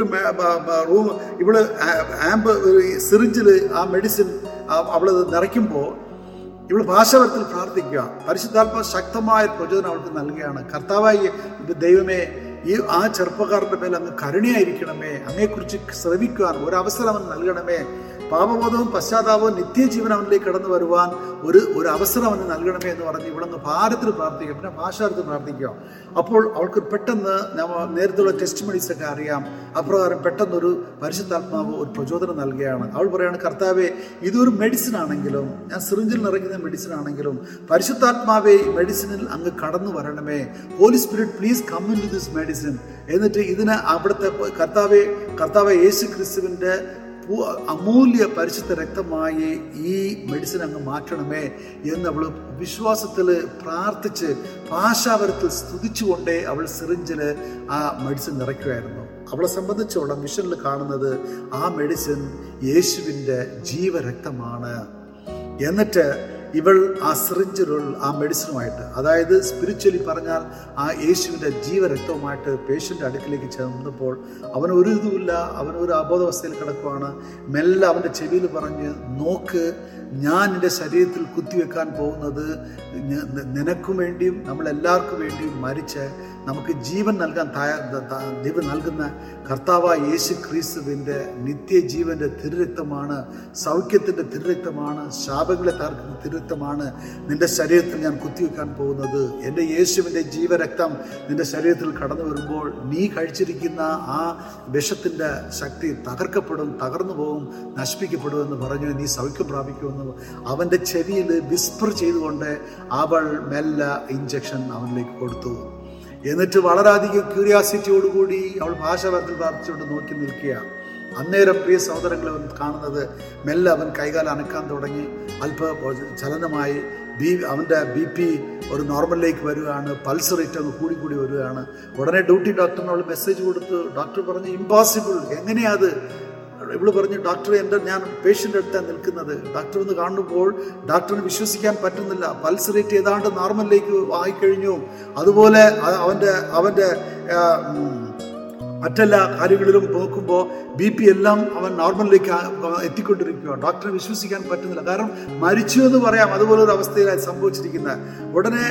റൂം ഇവള് ആംബ് സിറിഞ്ചിൽ ആ മെഡിസിൻ അവളത് നിറയ്ക്കുമ്പോൾ ഇവൾ ഭാഷാവരത്തിൽ പ്രാർത്ഥിക്കുക. പരിശുദ്ധാത്മാവ് ശക്തമായ പ്രചോദനം അവൾക്ക് നൽകുകയാണ്. കർത്താവായി ദൈവമേ, ഈ ആ ചെറുപ്പക്കാരൻ്റെ മേൽ അങ്ങ് കരുണയായിരിക്കണമേ, അങ്ങയെക്കുറിച്ച് ശ്രവിക്കുവാൻ ഒരവസരം അവൻ നൽകണമേ, പാപബോധവും പശ്ചാത്താപവും നിത്യജീവൻ അവനിലേക്ക് കടന്നു വരുവാൻ ഒരു ഒരു അവസരം അവന് നൽകണമേ എന്ന് പറഞ്ഞ് ഇവളങ്ങ് ഭാരത്തിൽ പ്രാർത്ഥിക്കുക, പിന്നെ ഭാഷാർത്ഥത്തിൽ പ്രാർത്ഥിക്കുക. അപ്പോൾ അവൾക്ക് പെട്ടെന്ന് നമ്മൾ നേരത്തെയുള്ള ടെസ്റ്റ് മെഡിസൊക്കെ അറിയാം, അപ്രകാരം പെട്ടെന്നൊരു പരിശുദ്ധാത്മാവ് ഒരു പ്രചോദനം നൽകുകയാണ്. അവൾ പറയുകയാണ്, കർത്താവേ, ഇതൊരു മെഡിസിൻ ആണെങ്കിലും, ഞാൻ സിറിഞ്ചിൽ നിറയ്ക്കുന്ന മെഡിസിൻ ആണെങ്കിലും പരിശുദ്ധാത്മാവേ മെഡിസിനിൽ അങ്ങ് കടന്നു വരണമേ, holy spirit please come in to this medicine. എന്നിട്ട് ഇതിന് അവിടുത്തെ കർത്താവെ കർത്താവെ യേശു ക്രിസ്തുവിൻ്റെ അമൂല്യ പരിശുദ്ധ രക്തമായി ഈ മെഡിസിൻ അങ്ങ് മാറ്റണമേ എന്ന് അവൾ വിശ്വാസത്തിൽ പ്രാർത്ഥിച്ച് ഭാഷാവരത്തിൽ സ്തുതിച്ചുകൊണ്ടേ അവൾ സിറിഞ്ചില് ആ മെഡിസിൻ നിറയ്ക്കുമായിരുന്നു. അവളെ സംബന്ധിച്ചോളം മിഷനിൽ കാണുന്നത് ആ മെഡിസിൻ യേശുവിൻ്റെ ജീവരക്തമാണ്. എന്നിട്ട് ഇവൾ ആ സിറിഞ്ചിലുള്ള ആ മെഡിസിനുമായിട്ട്, അതായത് സ്പിരിച്വലി പറഞ്ഞാൽ ആ യേശുവിൻ്റെ ജീവരക്തവുമായിട്ട് പേഷ്യൻ്റെ അടുക്കിലേക്ക് ചെന്നപ്പോൾ അവൻ ഒരു ഇതുമില്ല, അവൻ ഒരു അബോധാവസ്ഥയിൽ കിടക്കുവാണ്. മെല്ലെ അവൻ്റെ ചെവിയിൽ പറഞ്ഞ്, നോക്ക്, ഞാൻ എൻ്റെ ശരീരത്തിൽ കുത്തിവെക്കാൻ പോകുന്നത് നിനക്കും വേണ്ടിയും നമ്മളെല്ലാവർക്കും വേണ്ടിയും മരിച്ച് നമുക്ക് ജീവൻ നൽകാൻ തയ്യാ ദൈവം നൽകുന്ന കർത്താവായ യേശു ക്രിസ്തുവിൻ്റെ നിത്യജീവൻ്റെ തിരുരക്തമാണ്, സൗഖ്യത്തിൻ്റെ തിരുരക്തമാണ്, ശാപങ്ങളെ തകർക്കുന്ന തിരുരക്തമാണ് നിന്റെ ശരീരത്തിൽ ഞാൻ കുത്തിവെക്കാൻ പോകുന്നത്. എൻ്റെ യേശുവിൻ്റെ ജീവരക്തം നിന്റെ ശരീരത്തിൽ കടന്നു വരുമ്പോൾ നീ കഴിച്ചിരിക്കുന്ന ആ വിഷത്തിൻ്റെ ശക്തി തകർക്കപ്പെടും, തകർന്നു പോകും, നശിപ്പിക്കപ്പെടുമെന്ന് പറഞ്ഞു. നീ സൗഖ്യം പ്രാപിക്കുമെന്ന് അവൻ്റെ ചെവിയിൽ വിസ്പർ ചെയ്തുകൊണ്ട് അവൾ മെല്ലെ ഇഞ്ചക്ഷൻ അവനിലേക്ക് കൊടുത്തു. എന്നിട്ട് വളരെയധികം ക്യൂരിയാസിറ്റിയോടുകൂടി അവൾ ഭാഷാവരത്തിൽ പ്രാർത്ഥിച്ചുകൊണ്ട് നോക്കി നിൽക്കുക. അന്നേരം പ്രിയ സഹോദരങ്ങളെ അവൻ കാണുന്നത് മെല്ലെ അവൻ കൈകാലം അനക്കാൻ തുടങ്ങി. അല്പ ചലനമായി ബി അവൻ്റെ ബി പി ഒരു നോർമലിലേക്ക് വരികയാണ്, പൾസ് റേറ്റ് അങ്ങ് കൂടി കൂടി വരികയാണ്. ഉടനെ ഡ്യൂട്ടി ഡോക്ടറിന് അവൾ മെസ്സേജ് കൊടുത്തു. ഡോക്ടർ പറഞ്ഞു, ഇമ്പോസിബിൾ, എങ്ങനെയാത്? ഇവള് പറഞ്ഞു, ഡോക്ടറെ, എൻ്റെ ഞാൻ പേഷ്യൻ്റെ അടുത്താണ് നിൽക്കുന്നത്. ഡോക്ടർ ഒന്ന് കാണുമ്പോൾ ഡോക്ടറിന് വിശ്വസിക്കാൻ പറ്റുന്നില്ല. പൾസ് റേറ്റ് ഏതാണ്ട് നോർമലിലേക്ക് ആയിക്കഴിഞ്ഞു. അതുപോലെ അവൻ്റെ അവൻ്റെ മറ്റെല്ലാ കാര്യങ്ങളിലും നോക്കുമ്പോൾ ബി പി എല്ലാം അവൻ നോർമലിലേക്ക് എത്തിക്കൊണ്ടിരിക്കുക. ഡോക്ടറെ വിശ്വസിക്കാൻ പറ്റുന്നില്ല, കാരണം മരിച്ചു എന്ന് പറയാം, അതുപോലെ ഒരു അവസ്ഥയിലായി സംഭവിച്ചിരിക്കുന്നത്. ഉടനെ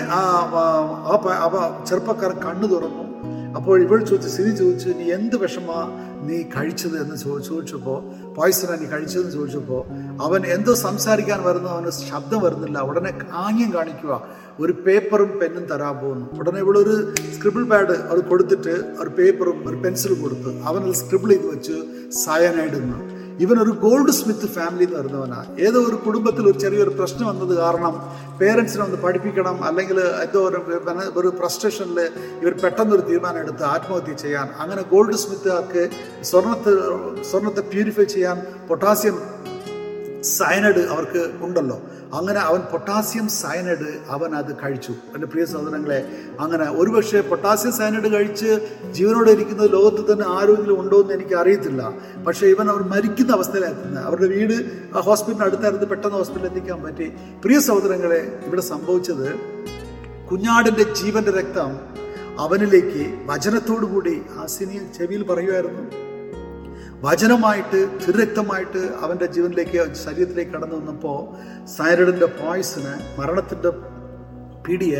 അവ ചെറുപ്പക്കാരൻ കണ്ണു തുറന്നു. അപ്പോൾ ഇവൾ ചോദിച്ചു, സ്ഥിതി ചോദിച്ചു, നീ എന്ത് വിഷമാ നീ കഴിച്ചത് എന്ന് ചോദിച്ചപ്പോൾ, പോയ്സണാ നീ കഴിച്ചതെന്ന് ചോദിച്ചപ്പോൾ അവൻ എന്തോ സംസാരിക്കാൻ വരുന്നു, അവന് ശബ്ദം വരുന്നില്ല. ഉടനെ ആംഗ്യം കാണിക്കുക, ഒരു പേപ്പറും പെന്നും തരാൻ പോകുന്നു. ഉടനെ ഇവിടെ ഒരു സ്ക്രിബിൾ പാഡ് അത് കൊടുത്തിട്ട് ഒരു പേപ്പറും ഒരു പെൻസിലും കൊടുത്ത് അവൻ സ്ക്രിബിൾ ചെയ്ത് വെച്ച് സയനൈഡ് എന്ന്. ഇവനൊരു ഗോൾഡ് സ്മിത്ത് ഫാമിലി എന്ന് വരുന്നവനാണ്. ഏതോ ഒരു കുടുംബത്തിൽ ഒരു ചെറിയൊരു പ്രശ്നം വന്നത് കാരണം പേരൻസിനെ ഒന്ന് പഠിപ്പിക്കണം, അല്ലെങ്കിൽ എന്തോ ഒരു ഒരു ഫ്രസ്ട്രേഷനിൽ ഇവർ പെട്ടെന്നൊരു തീരുമാനം എടുത്ത് ആത്മഹത്യ ചെയ്യാൻ. അങ്ങനെ ഗോൾഡ് സ്മിത്തുകാർക്ക് സ്വർണത്തെ സ്വർണത്തെ പ്യൂരിഫൈ ചെയ്യാൻ പൊട്ടാസ്യം സയനൈഡ് അവർക്ക് ഉണ്ടല്ലോ. അങ്ങനെ അവൻ പൊട്ടാസ്യം സയനൈഡ് അവൻ അത് കഴിച്ചു. എൻ്റെ പ്രിയ സഹോദരങ്ങളെ, അങ്ങനെ ഒരുപക്ഷെ പൊട്ടാസ്യം സയനൈഡ് കഴിച്ച് ജീവനോടെ ഇരിക്കുന്നത് ലോകത്ത് തന്നെ ആരോഗ്യം ഉണ്ടോ എന്ന് എനിക്ക് അറിയത്തില്ല. പക്ഷേ ഇവൻ അവർ മരിക്കുന്ന അവസ്ഥയിലെത്തുന്നത്. അവരുടെ വീട് ആ ഹോസ്പിറ്റലിന് അടുത്തായിരുന്നു, പെട്ടെന്ന് ഹോസ്പിറ്റലിൽ എത്തിക്കാൻ പറ്റി. പ്രിയ സഹോദരങ്ങളെ, ഇവിടെ സംഭവിച്ചത് കുഞ്ഞാടിൻ്റെ ജീവന്റെ രക്തം അവനിലേക്ക് വചനത്തോടു കൂടി ആ സിനി ചെവിയിൽ പറയുമായിരുന്നു. വചനമായിട്ട് തിരുരക്തമായിട്ട് അവൻ്റെ ജീവനിലേക്ക് ശരീരത്തിലേക്ക് കടന്നു വന്നപ്പോൾ സൈനൈഡിൻ്റെ പോയ്സന്, മരണത്തിൻ്റെ പിടിയെ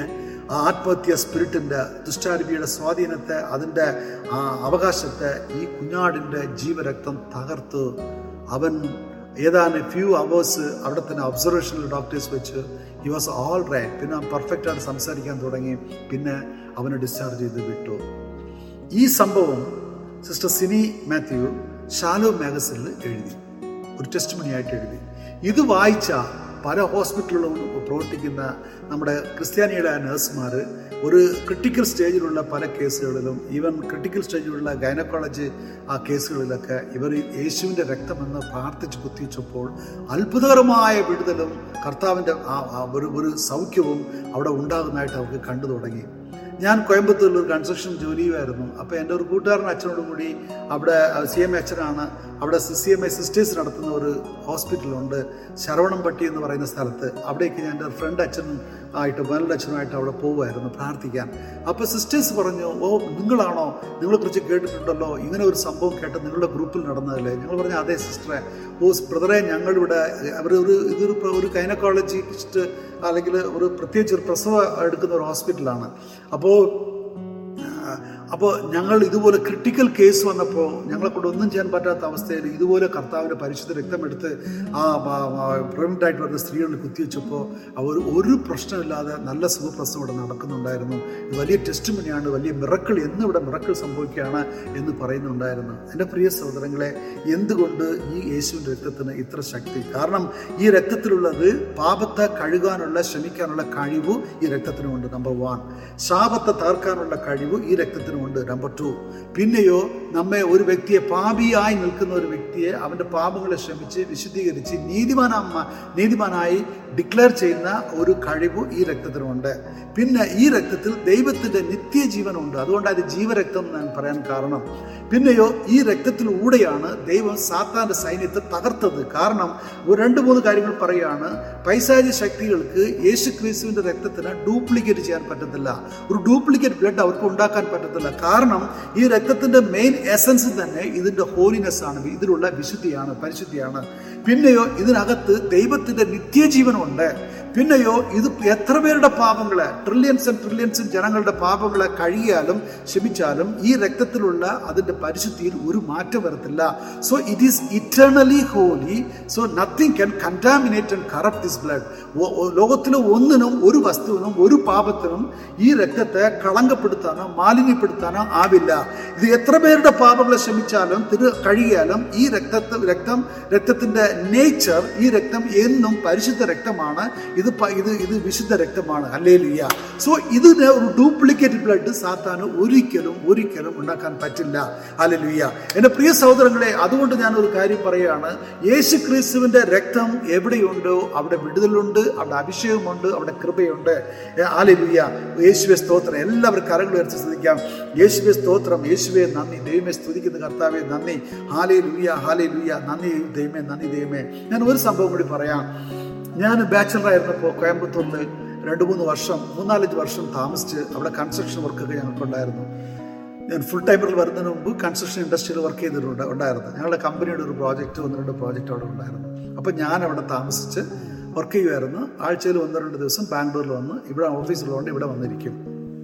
ആ ആത്മഹത്യ സ്പിരിറ്റിൻ്റെ ദുഷ്ടാരൂപിയുടെ സ്വാധീനത്തെ, അതിൻ്റെ ആ അവകാശത്തെ ഈ കുഞ്ഞാടിൻ്റെ ജീവരക്തം തകർത്ത് അവൻ ഏതാനും ഫ്യൂ അവേഴ്സ് അവിടെ തന്നെ ഒബ്സർവേഷനിൽ ഡോക്ടേഴ്സ് വെച്ച് ഹി വാസ് ഓൾ റൈറ്റ്. പിന്നെ പെർഫെക്റ്റായിട്ട് സംസാരിക്കാൻ തുടങ്ങി. പിന്നെ അവനെ ഡിസ്ചാർജ് ചെയ്ത് വിട്ടു. ഈ സംഭവം സിസ്റ്റർ സിനി മാത്യു ഷാലോ മാഗസിനിൽ എഴുതി, ഒരു ടെസ്റ്റ് മണിയായിട്ട് എഴുതി. ഇത് വായിച്ച പല ഹോസ്പിറ്റലുകളും പ്രവർത്തിക്കുന്ന നമ്മുടെ ക്രിസ്ത്യാനിയുടെ നഴ്സുമാർ ഒരു ക്രിട്ടിക്കൽ സ്റ്റേജിലുള്ള പല കേസുകളിലും, ഈവൻ ക്രിട്ടിക്കൽ സ്റ്റേജിലുള്ള ഗൈനക്കോളജി ആ കേസുകളിലൊക്കെ ഇവർ യേശുവിൻ്റെ രക്തമെന്ന് പ്രാർത്ഥിച്ച് കുത്തിച്ചപ്പോൾ അത്ഭുതകരമായ വിടുതലും കർത്താവിൻ്റെ ഒരു ഒരു സൗഖ്യവും അവിടെ ഉണ്ടാകുന്നതായിട്ട് അവർക്ക് കണ്ടു തുടങ്ങി. ഞാൻ കോയമ്പത്തൂരിൽ ഒരു കൺസ്ട്രക്ഷൻ ജോലി ചെയ്യുമായിരുന്നു. അപ്പോൾ എൻ്റെ ഒരു കൂട്ടുകാരൻ അച്ഛനോടും കൂടി അവിടെ സി എം അച്ഛനാണ്, അവിടെ സി എം ഐ സിസ്റ്റേഴ്സ് നടത്തുന്ന ഒരു ഹോസ്പിറ്റലുണ്ട് ശരവണംപട്ടി എന്ന് പറയുന്ന സ്ഥലത്ത്. അവിടേക്ക് ഞാൻ എൻ്റെ ഫ്രണ്ട് അച്ഛൻ ആയിട്ട് വേനൽ അച്ഛനുമായിട്ട് അവിടെ പോകുമായിരുന്നു പ്രാർത്ഥിക്കാൻ. അപ്പോൾ സിസ്റ്റേഴ്സ് പറഞ്ഞു, ഓ നിങ്ങളാണോ, നിങ്ങളെക്കുറിച്ച് കേട്ടിട്ടുണ്ടല്ലോ, ഇങ്ങനെ ഒരു സംഭവം കേട്ട് നിങ്ങളുടെ ഗ്രൂപ്പിൽ നടന്നതല്ലേ? ഞങ്ങൾ പറഞ്ഞു അതെ സിസ്റ്ററെ. ഓ ബ്രദറെ, ഞങ്ങളിവിടെ അവർ ഒരു ഇതൊരു ഒരു ഗൈനക്കോളജിസ്റ്റ് അല്ലെങ്കിൽ ഒരു പ്രത്യേകിച്ച് ഒരു പ്രസവ എടുക്കുന്ന ഒരു ഹോസ്പിറ്റലാണ്. അപ്പോൾ അപ്പോൾ ഞങ്ങൾ ഇതുപോലെ ക്രിട്ടിക്കൽ കേസ് വന്നപ്പോൾ ഞങ്ങളെ കൊണ്ട് ഒന്നും ചെയ്യാൻ പറ്റാത്ത അവസ്ഥയിൽ ഇതുപോലെ കർത്താവിൻ്റെ പരിശുദ്ധ രക്തമെടുത്ത് ആ പ്രഗ്നൻ്റ് ആയിട്ട് വരുന്ന സ്ത്രീകളിൽ കുത്തിവെച്ചപ്പോൾ അവർ ഒരു പ്രശ്നമില്ലാതെ നല്ല സുഖപ്രസവം ഇവിടെ നടക്കുന്നുണ്ടായിരുന്നു. ഇത് വലിയ ടെസ്റ്റ് മണിയാണ്, വലിയ മിറക്കിൾ, എന്ന് ഇവിടെ മിറക്കിൾ സംഭവിക്കുകയാണ് എന്ന് പറയുന്നുണ്ടായിരുന്നു. എൻ്റെ പ്രിയ സഹോദരങ്ങളെ, എന്തുകൊണ്ട് ഈ യേശുവിൻ്റെ രക്തത്തിന് ഇത്ര ശക്തി? കാരണം ഈ രക്തത്തിലുള്ളത് പാപത്തെ കഴുകാനുള്ള ശ്രമിക്കാനുള്ള കഴിവ് ഈ രക്തത്തിനുമുണ്ട്. Number one. ശാപത്തെ തകർക്കാനുള്ള കഴിവ് ഈ രക്തത്തിനുമുണ്ട്. Number two. പിന്നെയോ നമ്മെ ഒരു വ്യക്തിയെ, പാപിയായി നിൽക്കുന്ന ഒരു വ്യക്തിയെ അവൻ്റെ പാപങ്ങളെ ക്ഷമിച്ച് വിശുദ്ധീകരിച്ച് നീതിമാനാ നീതിമാനായി ഡിക്ലെയർ ചെയ്യുന്ന ഒരു കഴിവ് ഈ രക്തത്തിനുണ്ട്. പിന്നെ ഈ രക്തത്തിൽ ദൈവത്തിൻ്റെ നിത്യജീവനുണ്ട്. അതുകൊണ്ട് അത് ജീവരക്തം എന്ന് ഞാൻ പറയാൻ കാരണം. പിന്നെയോ ഈ രക്തത്തിലൂടെയാണ് ദൈവം സാത്താൻ്റെ സൈന്യത്തെ തകർത്തത്. കാരണം ഒരു രണ്ട് മൂന്ന് കാര്യങ്ങൾ പറയുകയാണ്. പൈശാചിക ശക്തികൾക്ക് യേശു ക്രിസ്തുവിൻ്റെ രക്തത്തിന് ഡ്യൂപ്ലിക്കേറ്റ് ചെയ്യാൻ പറ്റത്തില്ല. ഒരു ഡ്യൂപ്ലിക്കേറ്റ് ബ്ലഡ് അവർക്ക് ഉണ്ടാക്കാൻ പറ്റത്തില്ല. കാരണം ഈ രക്തത്തിൻ്റെ മെയിൻ എസൻസ് തന്നെ ഇതിൻ്റെ ഹോളിനെസ് ആണ്, ഇതിലുള്ള വിശുദ്ധിയാണ്, പരിശുദ്ധിയാണ്. പിന്നെയോ ഇതിനകത്ത് ദൈവത്തിൻ്റെ നിത്യജീവനുണ്ട്. പിന്നെയോ ഇത് എത്ര പേരുടെ പാപങ്ങളെ, ട്രില്യൻസ് ആൻഡ് ട്രില്യൻസും ജനങ്ങളുടെ പാപങ്ങളെ കഴുകിയാലും ക്ഷമിച്ചാലും ഈ രക്തത്തിലുള്ള അതിൻ്റെ പരിശുദ്ധിയിൽ ഒരു മാറ്റം വരത്തില്ല. So it is eternally holy. So nothing can contaminate and corrupt this blood. ലോകത്തിലെ ഒന്നിനും ഒരു വസ്തുവിനും ഒരു പാപത്തിനും ഈ രക്തത്തെ കളങ്കപ്പെടുത്താനോ മാലിന്യപ്പെടുത്താനോ ആവില്ല. ഇത് എത്ര പേരുടെ പാപങ്ങളെ ക്ഷമിച്ചാലും തിരു കഴുകിയാലും ഈ രക്തത്തെ രക്തം രക്തത്തിൻ്റെ നേച്ചർ, ഈ രക്തം എന്നും പരിശുദ്ധ രക്തമാണ്. ഇത് ഇത് ഇത് വിശുദ്ധ രക്തമാണ്. ഹല്ലേലൂയ. സോ ഇതിന് ഒരു ഡ്യൂപ്ലിക്കേറ്റ് ബ്ലഡ് സാത്താന് ഒരിക്കലും ഒരിക്കലും ഉണ്ടാക്കാൻ പറ്റില്ല. ഹല്ലേലൂയ. എൻ്റെ പ്രിയ സഹോദരങ്ങളെ, അതുകൊണ്ട് ഞാൻ ഒരു കാര്യം പറയുകയാണ്. യേശു ക്രിസ്തുവിൻ്റെ രക്തം എവിടെയുണ്ടോ അവിടെ വിടുതലുണ്ട്, അവിടെ അഭിഷേകമുണ്ട്, അവിടെ കൃപയുണ്ട്. ഹല്ലേലൂയ. യേശുവേ സ്തോത്രം. എല്ലാവരും കരങ്ങൾ ഉയർത്തി സ്തുതിക്കാം. യേശുവേ സ്തോത്രം. യേശുവേ നന്ദി. ദൈവമേ സ്തുതിക്കുന്ന കർത്താവേ നന്ദി. Hallelujah, hallelujah. നന്ദി ദൈവമേ, നന്ദി ദൈവമേ. ഞാൻ ഒരു സംഭവം കൂടി പറയാം. ഞാൻ ബാച്ചലറായിരുന്നപ്പോൾ കോയമ്പത്തൂരിൽ രണ്ട് മൂന്ന് വർഷം മൂന്നാലഞ്ച് വർഷം താമസിച്ച് അവിടെ കൺസ്ട്രക്ഷൻ വർക്കൊക്കെ ഞങ്ങൾക്കുണ്ടായിരുന്നു. ഞാൻ ഫുൾ ടൈമിൽ വരുന്നതിന് മുമ്പ് കൺസ്ട്രക്ഷൻ ഇൻഡസ്ട്രിയിൽ വർക്ക് ചെയ്തിട്ടുണ്ട് ഉണ്ടായിരുന്നു. ഞങ്ങളുടെ കമ്പനിയുടെ ഒരു പ്രോജക്റ്റ്, ഒന്ന് രണ്ട് പ്രോജക്റ്റ് അവിടെ ഉണ്ടായിരുന്നു. അപ്പം ഞാൻ അവിടെ താമസിച്ച് വർക്ക് ചെയ്യുമായിരുന്നു. ആഴ്ചയിൽ ഒന്ന് രണ്ട് ദിവസം ബാംഗ്ലൂരിൽ വന്ന് ഇവിടെ ഓഫീസിലുകൊണ്ട് ഇവിടെ വന്നിരിക്കും.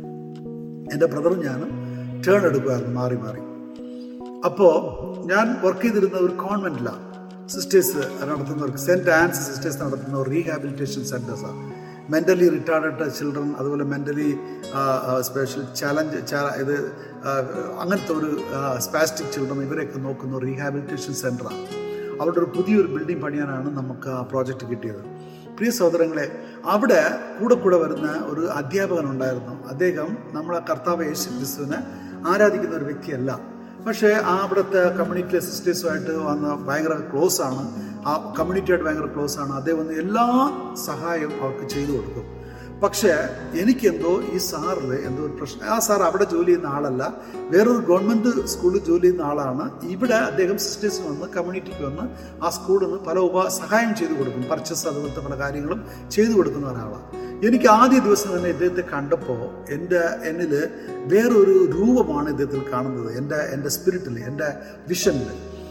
എൻ്റെ ബ്രദറും ഞാനും ടേൺ എടുക്കുമായിരുന്നു മാറി മാറി. അപ്പോൾ ഞാൻ വർക്ക് ചെയ്തിരുന്ന ഒരു കോൺവെൻറ്റിലാണ്. സിസ്റ്റേഴ്സ് നടത്തുന്ന സെൻറ്റ് ആൻസ് സിസ്റ്റേഴ്സ് നടത്തുന്ന ഒരു റീഹാബിലിറ്റേഷൻ സെൻറ്റേഴ്സാണ്. മെൻ്റലി റിട്ടാർഡഡ് ചിൽഡ്രൻ, അതുപോലെ മെൻ്റലി സ്പെഷ്യൽ ചലഞ്ച് ഇത് അങ്ങനത്തെ ഒരു സ്പാസ്റ്റിക് ചിൽഡ്രൻ, ഇവരെയൊക്കെ നോക്കുന്ന ഒരു റീഹാബിലിറ്റേഷൻ സെൻറ്ററാണ്. അവരുടെ ഒരു പുതിയൊരു ബിൽഡിംഗ് പണിയാനാണ് നമുക്ക് ആ പ്രോജക്റ്റ് കിട്ടിയത്. പ്രിയ സഹോദരങ്ങളെ, അവിടെ കൂടെ കൂടെ വരുന്ന ഒരു അധ്യാപകൻ ഉണ്ടായിരുന്നു. അദ്ദേഹം നമ്മളെ കർത്താവ് യേശു ക്രിസ്തുവിനെ ആരാധിക്കുന്ന ഒരു വ്യക്തിയല്ല. പക്ഷേ ആ അവിടുത്തെ കമ്മ്യൂണിറ്റിയിലെ സിസ്റ്റേഴ്സുമായിട്ട് വന്ന് ഭയങ്കര ക്ലോസ് ആണ്. ആ കമ്മ്യൂണിറ്റിയായിട്ട് ഭയങ്കര ക്ലോസ് ആണ്. അദ്ദേഹം വന്ന് എല്ലാ സഹായവും അവർക്ക് ചെയ്തു കൊടുക്കും. പക്ഷേ എനിക്കെന്തോ ഈ സാറിൽ എന്തോ ഒരു പ്രശ്നം. ആ സാർ അവിടെ ജോലി ചെയ്യുന്ന ആളല്ല, വേറൊരു ഗവൺമെൻറ് സ്കൂളിൽ ജോലി ചെയ്യുന്ന ആളാണ്. ഇവിടെ അദ്ദേഹം സിസ്റ്റേഴ്സിന് വന്ന് കമ്മ്യൂണിറ്റിക്ക് വന്ന് ആ സ്കൂളിൽ നിന്ന് പല ഉപ സഹായം ചെയ്തു കൊടുക്കും. പർച്ചേസ് അതുപോലത്തെ പല കാര്യങ്ങളും ചെയ്തു കൊടുക്കുന്ന ഒരാളാണ്. എനിക്ക് ആദ്യ ദിവസം തന്നെ ഇദ്ദേഹത്തെ കണ്ടപ്പോൾ എൻ്റെ എന്നിൽ വേറൊരു രൂപമാണ് ഇദ്ദേഹത്തിൽ കാണുന്നത്. എൻ്റെ എൻ്റെ സ്പിരിറ്റിൽ, എൻ്റെ വിഷനിൽ.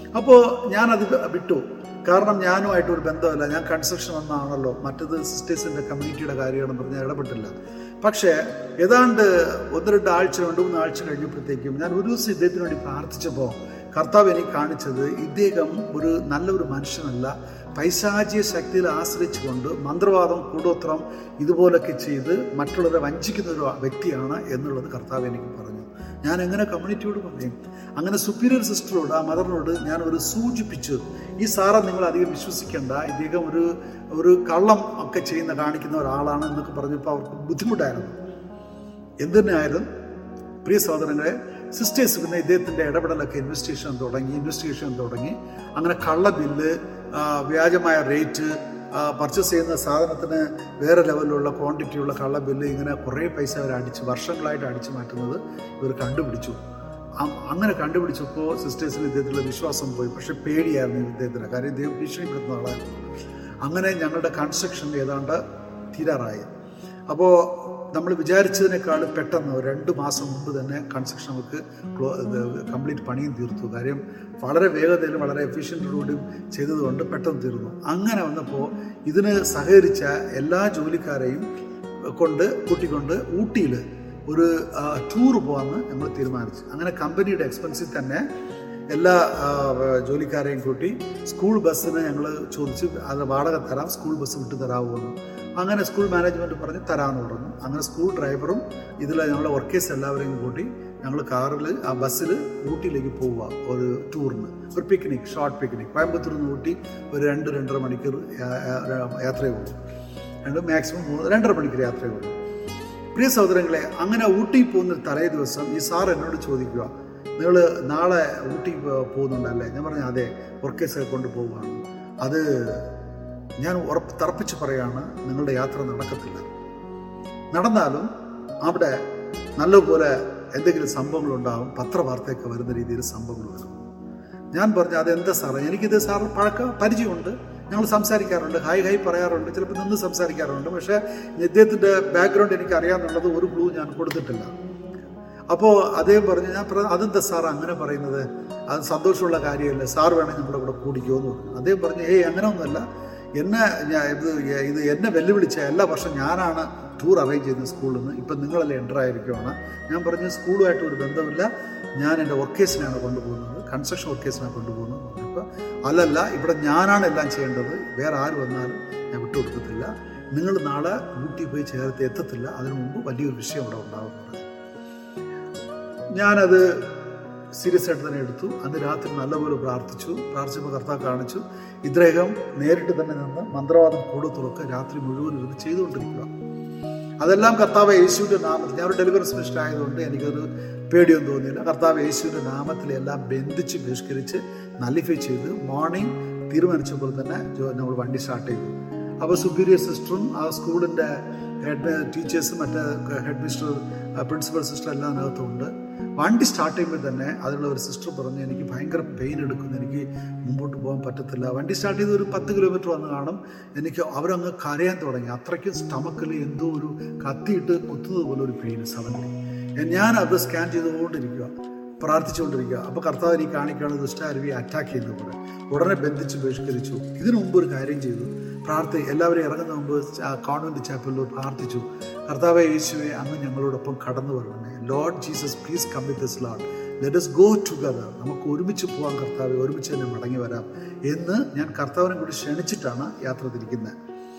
അപ്പോൾ ഞാനത് വിട്ടു. കാരണം ഞാനുമായിട്ട് ഒരു ബന്ധമില്ല, ഞാൻ കൺസ്ട്രക്ഷൻ ഒന്നാണല്ലോ, മറ്റത് സിസ്റ്റേഴ്സിൻ്റെ കമ്മ്യൂണിറ്റിയുടെ കാര്യമാണെന്ന് പറഞ്ഞാൽ ഇടപെട്ടില്ല. പക്ഷേ ഏതാണ്ട് ഒന്ന് രണ്ട് ആഴ്ച രണ്ട് മൂന്ന് ആഴ്ച കഴിഞ്ഞപ്പോഴത്തേക്കും ഞാൻ ഒരു ദിവസം ഇദ്ദേഹത്തിന് വേണ്ടി പ്രാർത്ഥിച്ചപ്പോൾ കർത്താവ് എനിക്ക് കാണിച്ചത് ഇദ്ദേഹം ഒരു നല്ലൊരു മനുഷ്യനല്ല, പൈശാചിക ശക്തിയിൽ ആശ്രയിച്ചുകൊണ്ട് മന്ത്രവാദം കൂടോത്രം ഇതുപോലൊക്കെ ചെയ്ത് മറ്റുള്ളവരെ വഞ്ചിക്കുന്ന ഒരു വ്യക്തിയാണ് എന്നുള്ളത് കർത്താവ് എനിക്ക് പറഞ്ഞു. ഞാൻ എങ്ങനെ കമ്മ്യൂണിറ്റിയോട് പറയും? അങ്ങനെ സുപ്പീരിയർ സിസ്റ്ററോട്, ആ മദറിനോട് ഞാൻ ഒരു സൂചിപ്പിച്ചു, ഈ സാറെ നിങ്ങൾ അധികം വിശ്വസിക്കേണ്ട, ഇദ്ദേഹം ഒരു ഒരു കള്ളം ഒക്കെ ചെയ്യുന്ന കാണിക്കുന്ന ഒരാളാണ് എന്നൊക്കെ പറഞ്ഞപ്പോൾ അവർക്ക് ബുദ്ധിമുട്ടായിരുന്നു. എന്തിനായാലും പ്രിയ സഹോദരങ്ങളെ, സിസ്റ്റേഴ്സ് പിന്നെ ഇദ്ദേഹത്തിൻ്റെ ഇടപെടലൊക്കെ ഇൻവെസ്റ്റിഗേഷൻ തുടങ്ങി ഇൻവെസ്റ്റിഗേഷൻ തുടങ്ങി അങ്ങനെ കള്ള ബില്ല്, വ്യാജമായ റേറ്റ്, പർച്ചേസ് ചെയ്യുന്ന സാധനത്തിന് വേറെ ലെവലിലുള്ള ക്വാണ്ടിറ്റിയുള്ള കള്ള ബില്ല്, ഇങ്ങനെ കുറേ പൈസ അവർ അടിച്ച് വർഷങ്ങളായിട്ട് അടിച്ചു മാറ്റുന്നത് ഇവർ കണ്ടുപിടിച്ചു. അങ്ങനെ കണ്ടുപിടിച്ചപ്പോൾ സിസ്റ്റേഴ്സിന് ഇദ്ദേഹത്തിലുള്ള വിശ്വാസം പോയി. പക്ഷെ പേടിയായിരുന്നു ഇദ്ദേഹത്തിന്, കാര്യം ഇദ്ദേഹം ഭീഷണിപ്പെടുത്തുന്ന ആളായിരുന്നു. അങ്ങനെ ഞങ്ങളുടെ കൺസ്ട്രക്ഷൻ ഏതാണ്ട് തീരാറായി. അപ്പോൾ നമ്മൾ വിചാരിച്ചതിനേക്കാൾ പെട്ടെന്ന് രണ്ട് മാസം മുമ്പ് തന്നെ കൺസ്ട്രക്ഷൻ നമുക്ക് കംപ്ലീറ്റ് പണിയും തീർത്തു. കാര്യം വളരെ വേഗതയിലും വളരെ എഫിഷ്യൻറ്റോടുകൂടിയും ചെയ്തതുകൊണ്ട് പെട്ടെന്ന് തീർന്നു. അങ്ങനെ വന്നപ്പോൾ ഇതിന് സഹകരിച്ച എല്ലാ ജോലിക്കാരെയും കൊണ്ട് കൂട്ടിക്കൊണ്ട് ഊട്ടിയിൽ ഒരു ടൂർ പോകാമെന്ന് ഞങ്ങൾ തീരുമാനിച്ചു. അങ്ങനെ കമ്പനിയുടെ എക്സ്പെൻസിൽ തന്നെ എല്ലാ ജോലിക്കാരെയും കൂട്ടി സ്കൂൾ ബസ്സിന് ഞങ്ങൾ ചോദിച്ചു, അത് വാടക തരാം, സ്കൂൾ ബസ് വിട്ട് തരാവുമെന്ന്. അങ്ങനെ സ്കൂൾ മാനേജ്മെൻറ്റ് പറഞ്ഞ് തരാമെന്ന് പറഞ്ഞു. അങ്ങനെ സ്കൂൾ ഡ്രൈവറും ഇതിൽ ഞങ്ങളുടെ വർക്കേഴ്സ് എല്ലാവരെയും കൂട്ടി ഞങ്ങൾ കാറിൽ ആ ബസ്സിൽ ഊട്ടിയിലേക്ക് പോവുക ഒരു ടൂറിന്, ഒരു പിക്നിക്, ഷോർട്ട് പിക്നിക്. കോയമ്പത്തൂർ നിന്ന് ഊട്ടി ഒരു രണ്ട് രണ്ടര മണിക്കൂർ യാത്രയേ ഉള്ളൂ, രണ്ട് മാക്സിമം മൂന്ന് രണ്ടര മണിക്കൂർ യാത്രയേ ഉള്ളൂ. പ്രിയ സഹോദരങ്ങളെ, അങ്ങനെ ഊട്ടി പോകുന്ന തലേ ദിവസം ഈ സാർ എന്നോട് ചോദിക്കുക, നിങ്ങൾ നാളെ ഊട്ടി പോകുന്നുണ്ടല്ലേ? ഞാൻ പറഞ്ഞു അതെ, വർക്കേഴ്സൊക്കെ കൊണ്ട് പോവുകയാണ്. അത് ഞാൻ ഉറപ്പ് തറപ്പിച്ച് പറയാണ്, നിങ്ങളുടെ യാത്ര നടക്കത്തില്ല. നടന്നാലും അവിടെ നല്ലപോലെ എന്തെങ്കിലും സംഭവങ്ങളുണ്ടാകും, പത്രവാർത്തയൊക്കെ വരുന്ന രീതിയിൽ സംഭവങ്ങൾ വരും. ഞാൻ പറഞ്ഞു അതെന്താ സാറേ? എനിക്കിത് സാർ പഴക്ക പരിചയമുണ്ട്, ഞങ്ങൾ സംസാരിക്കാറുണ്ട്, ഹായ് ഹായ് പറയാറുണ്ട്, ചിലപ്പോൾ നിന്ന് സംസാരിക്കാറുണ്ട്. പക്ഷേ ഇദ്ദേഹത്തിൻ്റെ ബാക്ക്ഗ്രൗണ്ട് എനിക്ക് അറിയാമെന്നുള്ളത് ഒരു ക്ലൂ ഞാൻ കൊടുത്തിട്ടില്ല. അപ്പോൾ അദ്ദേഹം പറഞ്ഞു, ഞാൻ അതെന്താ സാർ അങ്ങനെ പറയുന്നത്? അത് സന്തോഷമുള്ള കാര്യമല്ലേ, സാർ വേണമെങ്കിൽ നമ്മുടെ കൂടെ കൂടിക്കുമോ എന്ന് പറഞ്ഞു. അദ്ദേഹം പറഞ്ഞു, ഏയ് അങ്ങനെ ഒന്നുമല്ല, എന്നെ ഞാൻ ഇത് ഇത് എന്നെ വെല്ലുവിളിച്ച എല്ലാ വർഷം ഞാനാണ് ടൂർ അറേഞ്ച് ചെയ്യുന്നത് സ്കൂളിൽ നിന്ന്, ഇപ്പം നിങ്ങളല്ലേ എൻ്റർ ആയിരിക്കുവാണ്. ഞാൻ പറഞ്ഞു സ്കൂളുമായിട്ട് ഒരു ബന്ധമില്ല, ഞാൻ എൻ്റെ വർക്കേഴ്സിനാണ് കൊണ്ടുപോകുന്നത്, കൺസ്ട്രക്ഷൻ വർക്കേഴ്സിനാണ് കൊണ്ടുപോകുന്നത്. അപ്പോൾ അല്ലല്ല, ഇവിടെ ഞാനാണ് എല്ലാം ചെയ്യേണ്ടത്, വേറെ ആര് വന്നാലും ഞാൻ വിട്ടുകൊടുക്കത്തില്ല, നിങ്ങൾ നാളെ ഊട്ടി പോയി ചേർത്ത് എത്തത്തില്ല, അതിനു മുമ്പ് വലിയൊരു വിഷയം അവിടെ ഉണ്ടാകുന്നുണ്ട്. ഞാനത് സീരിയസ് ആയിട്ട് തന്നെ എടുത്തു. അന്ന് രാത്രി നല്ലപോലെ പ്രാർത്ഥിച്ചു. പ്രാർത്ഥിച്ചപ്പോൾ കർത്താവ് കാണിച്ചു, ഇദ്ദേഹം നേരിട്ട് തന്നെ നിന്ന് മന്ത്രവാദം കൂടത്തുറക്കെ രാത്രി മുഴുവൻ ഇരുന്ന് ചെയ്തുകൊണ്ടിരിക്കുക. അതെല്ലാം കർത്താവ് യേശുവിൻ്റെ നാമത്തിൽ, ഞാൻ ഒരു ഡെലിവറി സ്പെഷ്യൽ ആയതുകൊണ്ട് എനിക്കൊരു പേടിയൊന്നും തോന്നിയില്ല. കർത്താവ് യേശുവിൻ്റെ നാമത്തിലെല്ലാം ബന്ധിച്ച് ബഹിഷ്കരിച്ച് നല്ലിഫൈ ചെയ്ത് മോർണിംഗ് തീരുമാനിച്ചപ്പോൾ തന്നെ നമ്മൾ വണ്ടി സ്റ്റാർട്ട് ചെയ്തു. അപ്പോൾ സുപ്പീരിയർ സിസ്റ്ററും ആ സ്കൂളിൻ്റെ ഹെഡ് ടീച്ചേഴ്സും മറ്റേ ഹെഡ് മിസ്റ്റർ പ്രിൻസിപ്പൽ സിസ്റ്റർ എല്ലാം അതിനകത്തുണ്ട്. വണ്ടി സ്റ്റാർട്ട് ചെയ്യുമ്പോൾ തന്നെ അതിലുള്ള ഒരു സിസ്റ്റർ പറഞ്ഞു, എനിക്ക് ഭയങ്കര പെയിൻ എടുക്കുന്നു, എനിക്ക് മുമ്പോട്ട് പോകാൻ പറ്റത്തില്ല. വണ്ടി സ്റ്റാർട്ട് ചെയ്ത് ഒരു പത്ത് കിലോമീറ്റർ വന്ന് കാണും, എനിക്ക് അവരങ്ങ് കരയാൻ തുടങ്ങി. അത്രയ്ക്ക് സ്റ്റമക്കിൽ എന്തോ ഒരു കത്തിയിട്ട് കുത്തുന്നത് പോലെ ഒരു പെയിൻ സഡൻലി. ഞാൻ അത് സ്കാൻ ചെയ്തുകൊണ്ടിരിക്കുക, പ്രാർത്ഥിച്ചുകൊണ്ടിരിക്കുക. അപ്പോൾ കർത്താവ് എനിക്ക് കാണിക്കുകയാണ് ദുഷ്ടാരൂപിയെ അറ്റാക്ക് ചെയ്യുന്ന പോലെ. ഉടനെ ബന്ധിച്ച് ബഹിഷ്കരിച്ചു. ഇതിനു മുമ്പ് ഒരു കാര്യം ചെയ്തു, പ്രാർത്ഥി എല്ലാവരും ഇറങ്ങുന്ന മുമ്പ് കോൺവെന്റ് ചാപ്പലിൽ പ്രാർത്ഥിച്ചു, കർത്താവേ യേശുവേ, അങ്ങ് ഞങ്ങളോടൊപ്പം കടന്നു വരണമേ. Lord Jesus please come with this lord, let us go together. നമുക്ക് ഒരുമിച്ച് പോകാം കർത്താവെ, ഒരുമിച്ച് തന്നെ മടങ്ങി വരാം എന്ന് ഞാൻ കർത്താവിനെ കൂടി ക്ഷണിച്ചിട്ടാണ് യാത്ര തിരിക്കുന്നത്.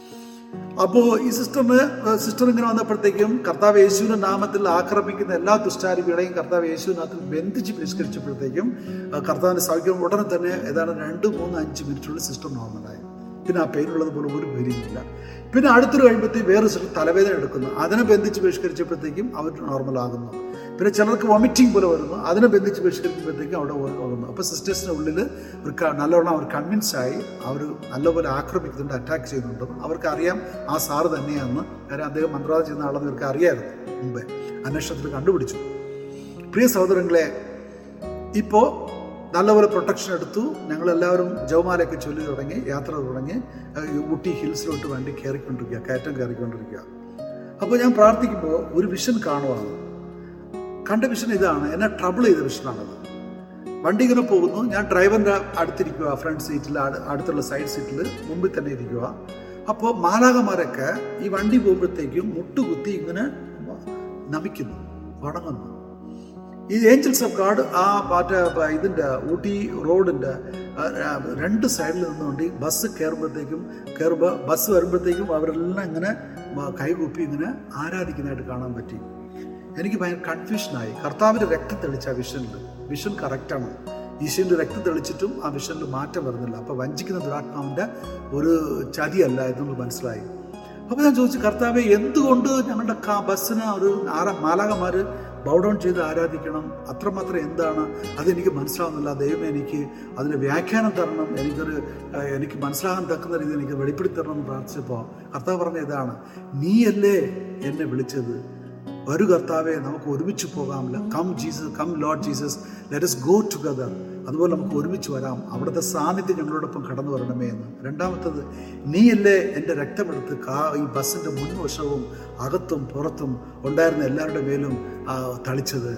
അപ്പോൾ ഈ സിസ്റ്ററിന് സിസ്റ്റർ ഇങ്ങനെ വന്നപ്പോഴത്തേക്കും കർത്താവ് യേശുവിൻ്റെ നാമത്തിൽ ആക്രമിക്കുന്ന എല്ലാ ദുഷ്ടാരൂപികളെയും കർത്താവ് യേശുവിനകത്തിൽ ബന്ധിച്ച് പരിഷ്കരിച്ചപ്പോഴത്തേക്കും കർത്താവിൻ്റെ സൗഖ്യം ഉടനെ തന്നെ ഏതാണ്ട് രണ്ട് മൂന്ന് അഞ്ച് മിനിറ്റുള്ളിൽ സിസ്റ്റർ നോർമലായി. പിന്നെ ആ പെയിനുള്ളത് പോലെ ഒരു പേരില്ല. പിന്നെ അടുത്തൊരു കഴിയുമ്പോഴത്തേക്ക് വേറെ സിസ്റ്റർ തലവേദന എടുക്കുന്നു, അതിനെ ബന്ധിച്ച് പരിഷ്കരിച്ചപ്പോഴത്തേക്കും അവർ നോർമലാകുന്നു. പിന്നെ ചിലർക്ക് വോമിറ്റിംഗ് പോലെ വരുന്നു, അതിനെ ബന്ധിച്ച് പരിഷ്കരിക്കുമ്പോഴത്തേക്കും അവിടെ വരുന്നു. അപ്പോൾ സിസ്റ്റേഴ്സിൻ്റെ ഉള്ളിൽ ഒരു നല്ലവണ്ണം അവർ കൺവിൻസ് ആയി, അവർ നല്ലപോലെ ആക്രമിക്കുന്നുണ്ട്, അറ്റാക്ക് ചെയ്യുന്നുണ്ടെന്ന് അവർക്കറിയാം. ആ സാറ് തന്നെയാണെന്ന്, കാര്യം അദ്ദേഹം മന്ത്രവാദം ചെയ്യുന്ന ആളെന്ന് ഇവർക്ക് അറിയാമായിരുന്നു, മുമ്പേ അന്വേഷണത്തിൽ കണ്ടുപിടിച്ചു. പ്രിയ സഹോദരങ്ങളെ, ഇപ്പോൾ നല്ലപോലെ പ്രൊട്ടക്ഷൻ എടുത്തു. ഞങ്ങളെല്ലാവരും ജവമാലയൊക്കെ ചൊല്ലി തുടങ്ങി, യാത്ര തുടങ്ങി. ഊട്ടി ഹിൽസിലോട്ട് വേണ്ടി കയറിക്കൊണ്ടിരിക്കുക, കയറ്റം കയറിക്കൊണ്ടിരിക്കുക. അപ്പോൾ ഞാൻ പ്രാർത്ഥിക്കുമ്പോൾ ഒരു വിഷൻ കാണുവാണ്. കണ്ട വിഷൻ ഇതാണ്, എന്നെ ട്രബിൾ ചെയ്ത വിഷനാണത്. വണ്ടി ഇങ്ങനെ പോകുന്നു. ഞാൻ ഡ്രൈവറിൻ്റെ അടുത്തിരിക്കുക, ഫ്രണ്ട് സീറ്റിൽ, അടുത്തുള്ള സൈഡ് സീറ്റിൽ മുമ്പിൽ തന്നെ ഇരിക്കുക. അപ്പോൾ മാലാഖമാരൊക്കെ ഈ വണ്ടി പോകുമ്പോഴത്തേക്കും മുട്ടുകുത്തി ഇങ്ങനെ നമിക്കുന്നു, വണങ്ങുന്നു. ഈ ഏഞ്ചൽസ് ഓഫ് ഗാഡ് ആ മറ്റേ ഇതിൻ്റെ ഊട്ടി റോഡിൻ്റെ രണ്ട് സൈഡിൽ നിന്നുകൊണ്ട് ബസ് കയറുമ്പോഴത്തേക്കും കയറുമ്പോൾ ബസ് വരുമ്പോഴത്തേക്കും അവരെല്ലാം ഇങ്ങനെ കൈകൂപ്പി ഇങ്ങനെ ആരാധിക്കുന്നതായിട്ട് കാണാൻ പറ്റി. എനിക്ക് ഭയങ്കര കൺഫ്യൂഷനായി. കർത്താവിൻ്റെ രക്തം തെളിച്ച ആ വിഷനിൽ, വിഷൻ കറക്റ്റാണ്. ഈശോയുടെ രക്തം തെളിച്ചിട്ടും ആ വിഷനിൽ മാറ്റം വരുന്നില്ല. അപ്പോൾ വഞ്ചിക്കുന്ന ദുരാത്മാവിൻ്റെ ഒരു ചതിയല്ല എന്നുള്ളത് മനസ്സിലായി. അപ്പോൾ ഞാൻ ചോദിച്ചു, കർത്താവെ, എന്തുകൊണ്ട് ഞങ്ങളുടെ ബസ്സിന് ഒരു ആറാ മാലാഖമാർ ബൗ ഡൗൺ ചെയ്ത് ആരാധിക്കണം? അത്രമാത്രം എന്താണ് അതെനിക്ക് മനസ്സിലാവുന്നില്ല. ദൈവം എനിക്ക് അതിന് വ്യാഖ്യാനം തരണം, എനിക്കൊരു എനിക്ക് മനസ്സിലാകാൻ തക്കുന്ന രീതിയിൽ എനിക്ക് വെളിപ്പെടുത്തി തരണം എന്ന് പ്രാർത്ഥിച്ചപ്പോൾ കർത്താവ് പറഞ്ഞ ഇതാണ്, നീയല്ലേ എന്നെ വിളിച്ചത്, വരൂ കർത്താവെ, നമുക്ക് ഒരുമിച്ച് പോകാമല്ല. Come Jesus, come lord Jesus, let us go together. അതുപോലെ നമുക്ക് ഒരുമിച്ച് വരാം, അവിടുത്തെ സാന്നിധ്യം ഞങ്ങളോടൊപ്പം കടന്നു വരണമേ എന്ന്. രണ്ടാമത്തത്, നീയല്ലേ എൻ്റെ രക്തമെടുത്ത് കാ ഈ ബസ്സിൻ്റെ മുൻവശവും അകത്തും പുറത്തും ഉണ്ടായിരുന്ന എല്ലാവരുടെ മേലും തളിച്ചത്.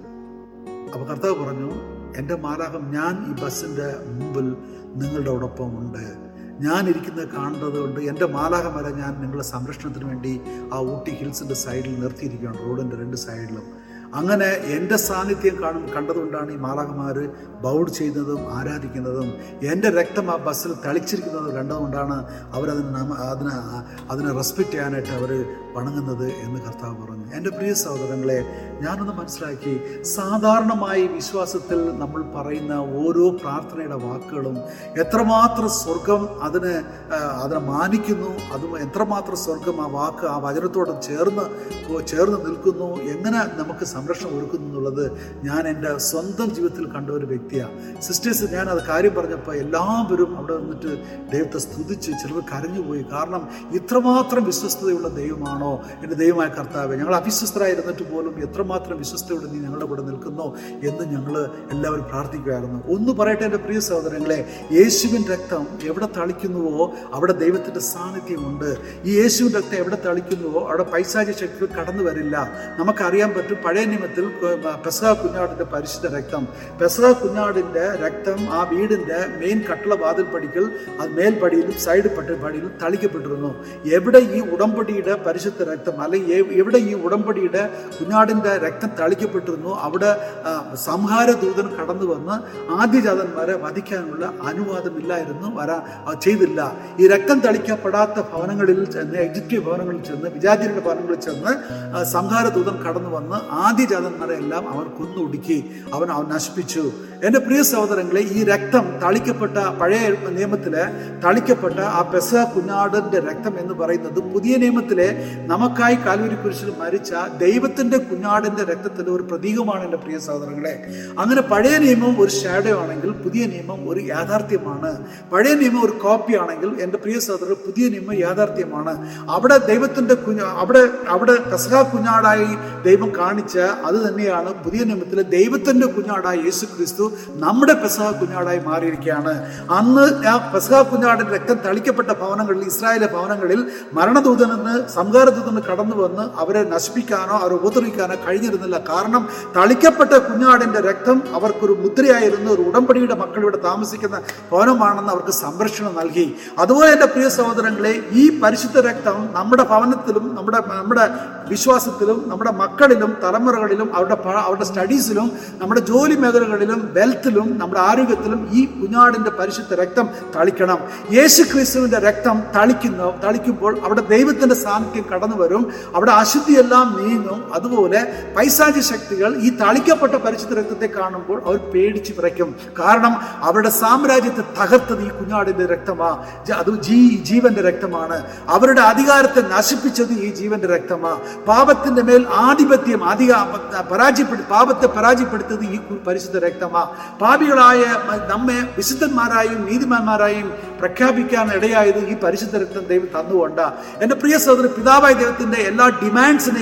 അപ്പോൾ കർത്താവ് പറഞ്ഞു, എൻ്റെ മാലാഖം ഞാൻ ഈ ബസ്സിൻ്റെ മുമ്പിൽ നിങ്ങളുടെ ഒപ്പം ഉണ്ട്. ഞാൻ ഇരിക്കുന്നത് കാണുന്നത് കൊണ്ട് എൻ്റെ മാലാഖമാരെ ഞാൻ നിങ്ങളുടെ സംരക്ഷണത്തിന് വേണ്ടി ആ ഊട്ടി ഹിൽസിൻ്റെ സൈഡിൽ നിർത്തിയിരിക്കുകയാണ്, റോഡിൻ്റെ രണ്ട് സൈഡിലും. അങ്ങനെ എൻ്റെ സാന്നിധ്യം കാണും കണ്ടതുകൊണ്ടാണ് ഈ മാലാഖമാർ ബൗഡ് ചെയ്യുന്നതും ആരാധിക്കുന്നതും. എൻ്റെ രക്തം ആ ബസ്സിൽ തളിച്ചിരിക്കുന്നത് കണ്ടതുകൊണ്ടാണ് അവരതിന് അതിനെ അതിനെ റെസ്പെക്റ്റ് ചെയ്യാനായിട്ട് അവർ വണങ്ങുന്നത് എന്ന് കർത്താവ് പറഞ്ഞു. എൻ്റെ പ്രിയ സഹോദരങ്ങളെ, ഞാനൊന്ന് മനസ്സിലാക്കി, സാധാരണമായി വിശ്വാസത്തിൽ നമ്മൾ പറയുന്ന ഓരോ പ്രാർത്ഥനയുടെ വാക്കുകളും എത്രമാത്രം സ്വർഗം അതിനെ അതിനെ മാനിക്കുന്നു, അതും എത്രമാത്രം സ്വർഗം ആ വാക്ക് ആ വചനത്തോട് ചേർന്ന് ചേർന്ന് നിൽക്കുന്നു, എങ്ങനെ നമുക്ക് സംരക്ഷണം ഒരുക്കുന്നു എന്നുള്ളത് ഞാൻ എൻ്റെ സ്വന്തം ജീവിതത്തിൽ കണ്ട ഒരു വ്യക്തിയാണ്. സിസ്റ്റേഴ്സ്, ഞാൻ അത് കാര്യം പറഞ്ഞപ്പോൾ എല്ലാവരും അവിടെ നിന്നിട്ട് ദൈവത്തെ സ്തുതിച്ച്, ചിലർ കരഞ്ഞുപോയി. കാരണം ഇത്രമാത്രം വിശ്വസ്തതയുള്ള ദൈവമാണോ എൻ്റെ ദൈവമായ കർത്താവ്? ഞങ്ങൾ അവിശ്വസ്തരായിരുന്നിട്ട് പോലും എത്രമാത്രം വിശ്വസ്തയോടെ നീ ഞങ്ങളുടെ കൂടെ നിൽക്കുന്നോ എന്ന് ഞങ്ങൾ എല്ലാവരും പ്രാർത്ഥിക്കുകയായിരുന്നു. ഒന്ന് പറയട്ടെ എൻ്റെ പ്രിയ സഹോദരങ്ങളെ, യേശുവിൻ രക്തം എവിടെ തളിക്കുന്നുവോ അവിടെ ദൈവത്തിൻ്റെ സാന്നിധ്യമുണ്ട്. ഈ യേശുവിൻ രക്തം എവിടെ തളിക്കുന്നുവോ അവിടെ പൈശാചിക ശക്തികൾ കടന്നു വരില്ല. നമുക്കറിയാൻ പറ്റും, പഴയ നിയമത്തിൽ പെസഹ കുഞ്ഞാടിൻ്റെ പരിശുദ്ധ രക്തം, പെസഹ കുഞ്ഞാടിൻ്റെ രക്തം ആ വീടിൻ്റെ മെയിൻ കട്ടള വാതിൽ പടിക്കൽ അത് മേൽപ്പടിയിലും സൈഡ് പട്ടി പടിയിലും തളിക്കപ്പെട്ടിരുന്നു. എവിടെ ഈ ഉടമ്പടിയുടെ പരിശുദ്ധ രക്തം അല്ലെങ്കിൽ എവിടെ ഈ ഉടമ്പടിയുടെ കുഞ്ഞാടിൻ്റെ രക്തം തളിക്കപ്പെട്ടിരുന്നു അവിടെ സംഹാര ദൂതൻ കടന്നു വന്ന് ആദ്യജാതന്മാരെ വധിക്കാനുള്ള അനുവാദമില്ലായിരുന്നു, വരാ ചെയ്തില്ല. ഈ രക്തം തളിക്കപ്പെടാത്ത ഭവനങ്ങളിൽ ചെന്ന്, എജിപ്റ്റ് ഭവനങ്ങളിൽ ചെന്ന്, വിജാതിയുടെ ഭവനങ്ങളിൽ ചെന്ന് സംഹാര ദൂതൻ കടന്നു വന്ന് ആദ്യജാതന്മാരെ എല്ലാം അവർ കൊന്നൊടുക്കി, അവൻ അവൻ നശിപ്പിച്ചു. എൻ്റെ പ്രിയ സഹോദരങ്ങളെ, ഈ രക്തം തളിക്കപ്പെട്ട പഴയ നിയമത്തിലെ തളിക്കപ്പെട്ട ആ പെസഹ കുഞ്ഞാടിന്റെ രക്തം എന്ന് പറയുന്നത് പുതിയ നിയമത്തിലെ നമുക്കായി കാൽവരി കുരിശിൽ മരിച്ച ദൈവത്തിന്റെ കുഞ്ഞാടിന്റെ രക്തത്തിന്റെ ഒരു പ്രതീകമാണ്. എൻ്റെ പ്രിയ സഹോദരങ്ങളെ, അങ്ങനെ പഴയ നിയമം ഒരു ഷാഡോ ആണെങ്കിൽ പുതിയ നിയമം ഒരു യാഥാർത്ഥ്യമാണ്. പഴയ നിയമം ഒരു കോപ്പി ആണെങ്കിൽ എൻ്റെ പ്രിയ സഹോദരർ പുതിയ നിയമം യാഥാർത്ഥ്യമാണ്. അവിടെ ദൈവത്തിന്റെ കുഞ്ഞ അവിടെ അവിടെ പെസഹ കുഞ്ഞാടായി ദൈവം കാണിച്ച അത് തന്നെയാണ് പുതിയ നിയമത്തിലെ ദൈവത്തിന്റെ കുഞ്ഞാടായ യേശു ക്രിസ്തു നമ്മുടെ പെസഹ കുഞ്ഞാടായി മാറിയിരിക്കുകയാണ്. അന്ന് ആ പെസഹ കുഞ്ഞാടിന്റെ രക്തം തളിക്കപ്പെട്ട ഭവനങ്ങളിൽ, ഇസ്രായേലിലെ ഭവനങ്ങളിൽ മരണദൂതനെന്ന് സംഹാരദൂതന് കടന്നു വന്ന് അവരെ നശിപ്പിക്കാനോ അവരെ ഉപദ്രവിക്കാനോ കഴിഞ്ഞിരുന്നില്ല. കാരണം തളിക്കപ്പെട്ട കുഞ്ഞാടിന്റെ രക്തം അവർക്കൊരു മുദ്രയായിരുന്നു. ഒരു ഉടമ്പടിയുടെ മക്കൾ ഇവിടെ താമസിക്കുന്ന ഭവനമാണെന്ന് അവർക്ക് സംരക്ഷണം നൽകി. അതുപോലെ എൻ്റെ പ്രിയ സഹോദരങ്ങളെ, ഈ പരിശുദ്ധ രക്തം നമ്മുടെ ഭവനത്തിലും നമ്മുടെ നമ്മുടെ വിശ്വാസത്തിലും നമ്മുടെ മക്കളിലും തലമുറകളിലും അവരുടെ അവരുടെ സ്റ്റഡീസിലും നമ്മുടെ ജോലി മേഖലകളിലും വെൽത്തിലും നമ്മുടെ ആരോഗ്യത്തിലും ഈ കുഞ്ഞാടിന്റെ പരിശുദ്ധ രക്തം തളിക്കണം. യേശു ക്രിസ്തുവിന്റെ രക്തം തളിക്കുന്ന തളിക്കുമ്പോൾ അവിടെ ദൈവത്തിന്റെ സാന്നിധ്യം കടന്നു വരും, അവിടെ അശുദ്ധിയെല്ലാം നീങ്ങും. അതുപോലെ പൈശാചിക ശക്തികൾ ഈ തളിക്കപ്പെട്ട പരിശുദ്ധ രക്തത്തെ കാണുമ്പോൾ അവർ പേടിച്ച് വിറയ്ക്കും. കാരണം അവരുടെ സാമ്രാജ്യത്തെ തകർത്തത് ഈ കുഞ്ഞാടിന്റെ രക്തമാ, അത് ജീ ജീവന്റെ രക്തമാണ്. അവരുടെ അധികാരത്തെ നശിപ്പിച്ചത് ഈ ജീവന്റെ രക്തമാ. പാപത്തിന്റെ മേൽ ആധിപത്യം അധിക പരാജയപ്പെടുത്തി പാപത്തെ പരാജയപ്പെടുത്തത് ഈ പരിശുദ്ധ രക്തമാ. പാപികളായ നമ്മെ വിശുദ്ധന്മാരായും നീതിമാന്മാരായും പ്രഖ്യാപിക്കാൻ ഇടയായത് ഈ പരിശുദ്ധ രക്തം ദൈവം തന്നുകൊണ്ടാ. എൻ്റെ പ്രിയ സഹോദരൻ, പിതാവായ ദൈവത്തിന്റെ എല്ലാ ഡിമാൻഡ്സിനെയും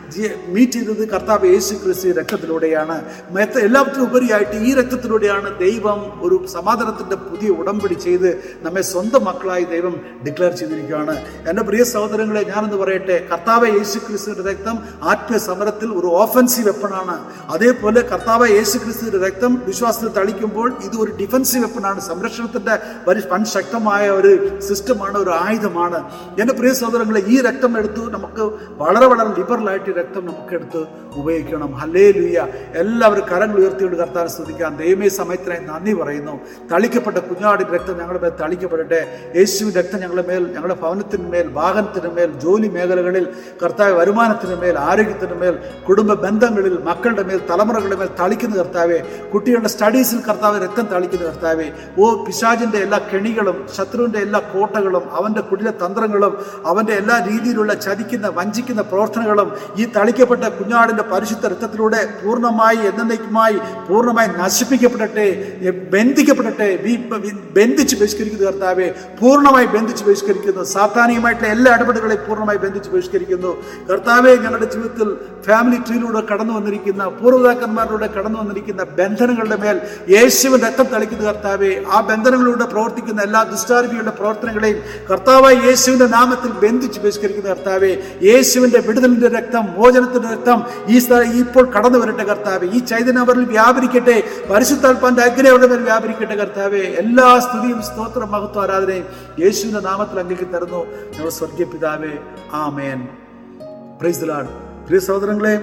മീറ്റ് ചെയ്തത് കർത്താവ് യേശു ക്രിസ്തു രക്തത്തിലൂടെയാണ്. മറ്റ് എല്ലാത്തിനും ഉപരിയായിട്ട് ഈ രക്തത്തിലൂടെയാണ് ദൈവം ഒരു സമാധാനത്തിന്റെ പുതിയ ഉടമ്പടി ചെയ്ത് നമ്മെ സ്വന്തം മക്കളായി ദൈവം ഡിക്ലെയർ ചെയ്തിരിക്കുകയാണ്. എൻ്റെ പ്രിയ സഹോദരങ്ങളെ, ഞാനെന്ന് പറയട്ടെ, കർത്താവ് യേശു ക്രിസ്തുവിന്റെ രക്തം ആത്മീയ സമരത്തിൽ ഒരു ഓഫൻസീവ് വെപ്പണാണ്. അതേപോലെ കർത്താവ് യേശു ക്രിസ്തുവിന്റെ രക്തം വിശ്വാസത്തിൽ തളിക്കുമ്പോൾ ഇത് ഒരു ഡിഫൻസീവ് വെപ്പണാണ്. സംരക്ഷണത്തിന്റെ വൻ ശക്തമായ ഒരു സിസ്റ്റമാണ്, ഒരു ആയുധമാണ്. എൻ്റെ പ്രിയ സഹോദരങ്ങളെ, ഈ രക്തം എടുത്തു നമുക്ക് വളരെ വളരെ ലിബറലായിട്ട് ഈ രക്തം നമുക്ക് എടുത്ത് ഉപയോഗിക്കണം. ഹല്ലേലൂയ. എല്ലാവരും കരങ്ങൾ ഉയർത്തിയോട് കർത്താവിനെ സ്തുതിക്കാം. ദൈവമേ, സമയത്തിനായി നന്ദി പറയുന്നു. തളിക്കപ്പെട്ട കുഞ്ഞാടിന്റെ രക്തം ഞങ്ങളുടെ മേൽ തളിക്കപ്പെടട്ടെ. യേശുവിന്റെ രക്തം ഞങ്ങളുടെ മേൽ, ഞങ്ങളുടെ ഭവനത്തിന്മേൽ, വാഹനത്തിന് മേൽ, ജോലി മേഖലകളിൽ, കർത്താവ് വരുമാനത്തിന് മേൽ, ആരോഗ്യത്തിന് മേൽ, കുടുംബ ബന്ധങ്ങളിൽ, മക്കളുടെ മേൽ, തലമുറകളുടെ മേൽ തളിക്കുന്ന കർത്താവേ. കുട്ടികളുടെ സ്റ്റഡീസിൽ കർത്താവ് രക്തം തളിക്കുന്ന കർത്താവേ. ഓ പിശാചിന്റെ എല്ലാ കെണികളും, ശത്രുവിന്റെ എല്ലാ കോട്ടകളും, അവന്റെ കുടില തന്ത്രങ്ങളും, അവന്റെ എല്ലാ രീതിയിലുള്ള ചതിക്കുന്ന വഞ്ചിക്കുന്ന പ്രവർത്തനങ്ങളും ഈ തളിക്കപ്പെട്ട കുഞ്ഞാടിന്റെ പരിശുദ്ധ രക്തത്തിലൂടെ പൂർണ്ണമായി എന്നേക്കുമായി പൂർണ്ണമായി നശിപ്പിക്കപ്പെടട്ടെ, ബന്ധിക്കപ്പെടട്ടെ. ബന്ധിച്ച് ബഹിഷ്കരിക്കുന്നു കർത്താവെ, പൂർണ്ണമായി ബന്ധിച്ച് ബഹിഷ്കരിക്കുന്നു. സാത്താനികമായിട്ടുള്ള എല്ലാ ഇടപെടലുകളെയും പൂർണ്ണമായി ബന്ധിച്ച് ബഹിഷ്കരിക്കുന്നു കർത്താവെ. ഞങ്ങളുടെ ജീവിതത്തിൽ ഫാമിലി ട്രീയിലൂടെ കടന്നു വന്നിരിക്കുന്ന, പൂർവ്വപിതാക്കന്മാരിലൂടെ കടന്നു വന്നിരിക്കുന്ന ബന്ധനങ്ങളുടെ മേൽ യേശുവിൻ രക്തം തളിക്കുന്ന കർത്താവെ. ആ ബന്ധനങ്ങളിലൂടെ പ്രവർത്തിക്കുന്ന എല്ലാ ദുഷ്ടാരൂപികളുടെ പ്രവർത്തനങ്ങളെയും കർത്താവായ യേശുവിന്റെ നാമത്തിൽ ബന്ധിച്ച് ബഹിഷ്കരിക്കുന്ന കർത്താവെ. യേശുവിന്റെ വിടുതലിന്റെ രക്തം, മോചനത്തിന്റെ രക്തം ഈ സ്ഥലം ഇപ്പോൾ കടന്നു വരട്ടെ കർത്താവെ. ഈ ചൈതന്യം അവരിൽ വ്യാപരിക്കട്ടെ. പരിശുദ്ധാത്മാവിന്റെ അഗ്നി അവരുടെ മേൽ വ്യാപരിക്കട്ടെ കർത്താവെ. എല്ലാ സ്തുതിയും സ്തോത്രം മഹത്വം ആരാധനയും യേശുവിന്റെ നാമത്തിൽ അങ്ങേക്ക് തരുന്നു ഞങ്ങളുടെ സ്വർഗീയ പിതാവേ. ആമേൻ. Praise the lord. പ്രിയ സഹോദരങ്ങളെ,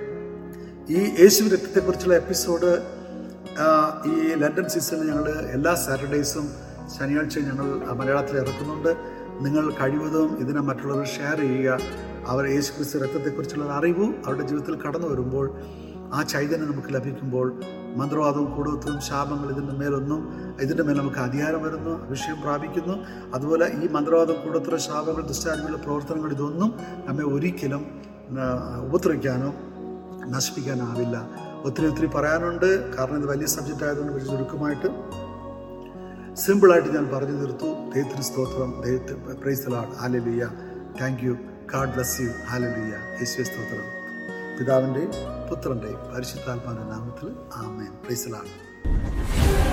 ഈ യേശു രക്തത്തെ കുറിച്ചുള്ള എപ്പിസോഡ് ഈ ലണ്ടൻ സീസണിൽ ഞങ്ങൾ എല്ലാ സാറ്റർഡേയ്സും ശനിയാഴ്ചയും ഞങ്ങൾ മലയാളത്തിൽ ഇറക്കുന്നുണ്ട്. നിങ്ങൾ കഴിവതും ഇതിനെ മറ്റുള്ളവർ ഷെയർ ചെയ്യുക. അവർ യേശു ക്രിസ്തു രക്തത്തെക്കുറിച്ചുള്ള അറിവും അവരുടെ ജീവിതത്തിൽ കടന്നു വരുമ്പോൾ, ആ ചൈതന്യം നമുക്ക് ലഭിക്കുമ്പോൾ, മന്ത്രവാദവും കൂടോത്രവും ശാപങ്ങൾ ഇതിൻ്റെ മേലൊന്നും ഇതിൻ്റെ മേൽ നമുക്ക് അധികാരം വരുന്നു, അഭിഷേകം പ്രാപിക്കുന്നു. അതുപോലെ ഈ മന്ത്രവാദം, കൂടോത്ര, ശാപങ്ങൾ, ദുഷ്ടാരൂപികളുടെ പ്രവർത്തനങ്ങൾ ഇതൊന്നും നമ്മെ ഒരിക്കലും ഉപദ്രവിക്കാനോ നശിപ്പിക്കാനാവില്ല. ഒത്തിരി ഒത്തിരി പറയാനുണ്ട്, കാരണം ഇത് വലിയ സബ്ജക്റ്റ് ആയതുകൊണ്ട് പക്ഷേ ചുരുക്കമായിട്ട് സിമ്പിളായിട്ട് ഞാൻ പറഞ്ഞു തീർത്തു. ദൈവത്തിന് സ്തോത്രം. ദൈവത്തിന് praise the lord. Hallelujah. Thank you. God bless you. Hallelujah. യേശുവേ സ്തോത്രം. പിതാവിൻ്റെയും പുത്രൻ്റെയും പരിശുദ്ധാത്മാവിൻ്റെ നാമത്തിൽ ആമേൻ. Praise the Lord.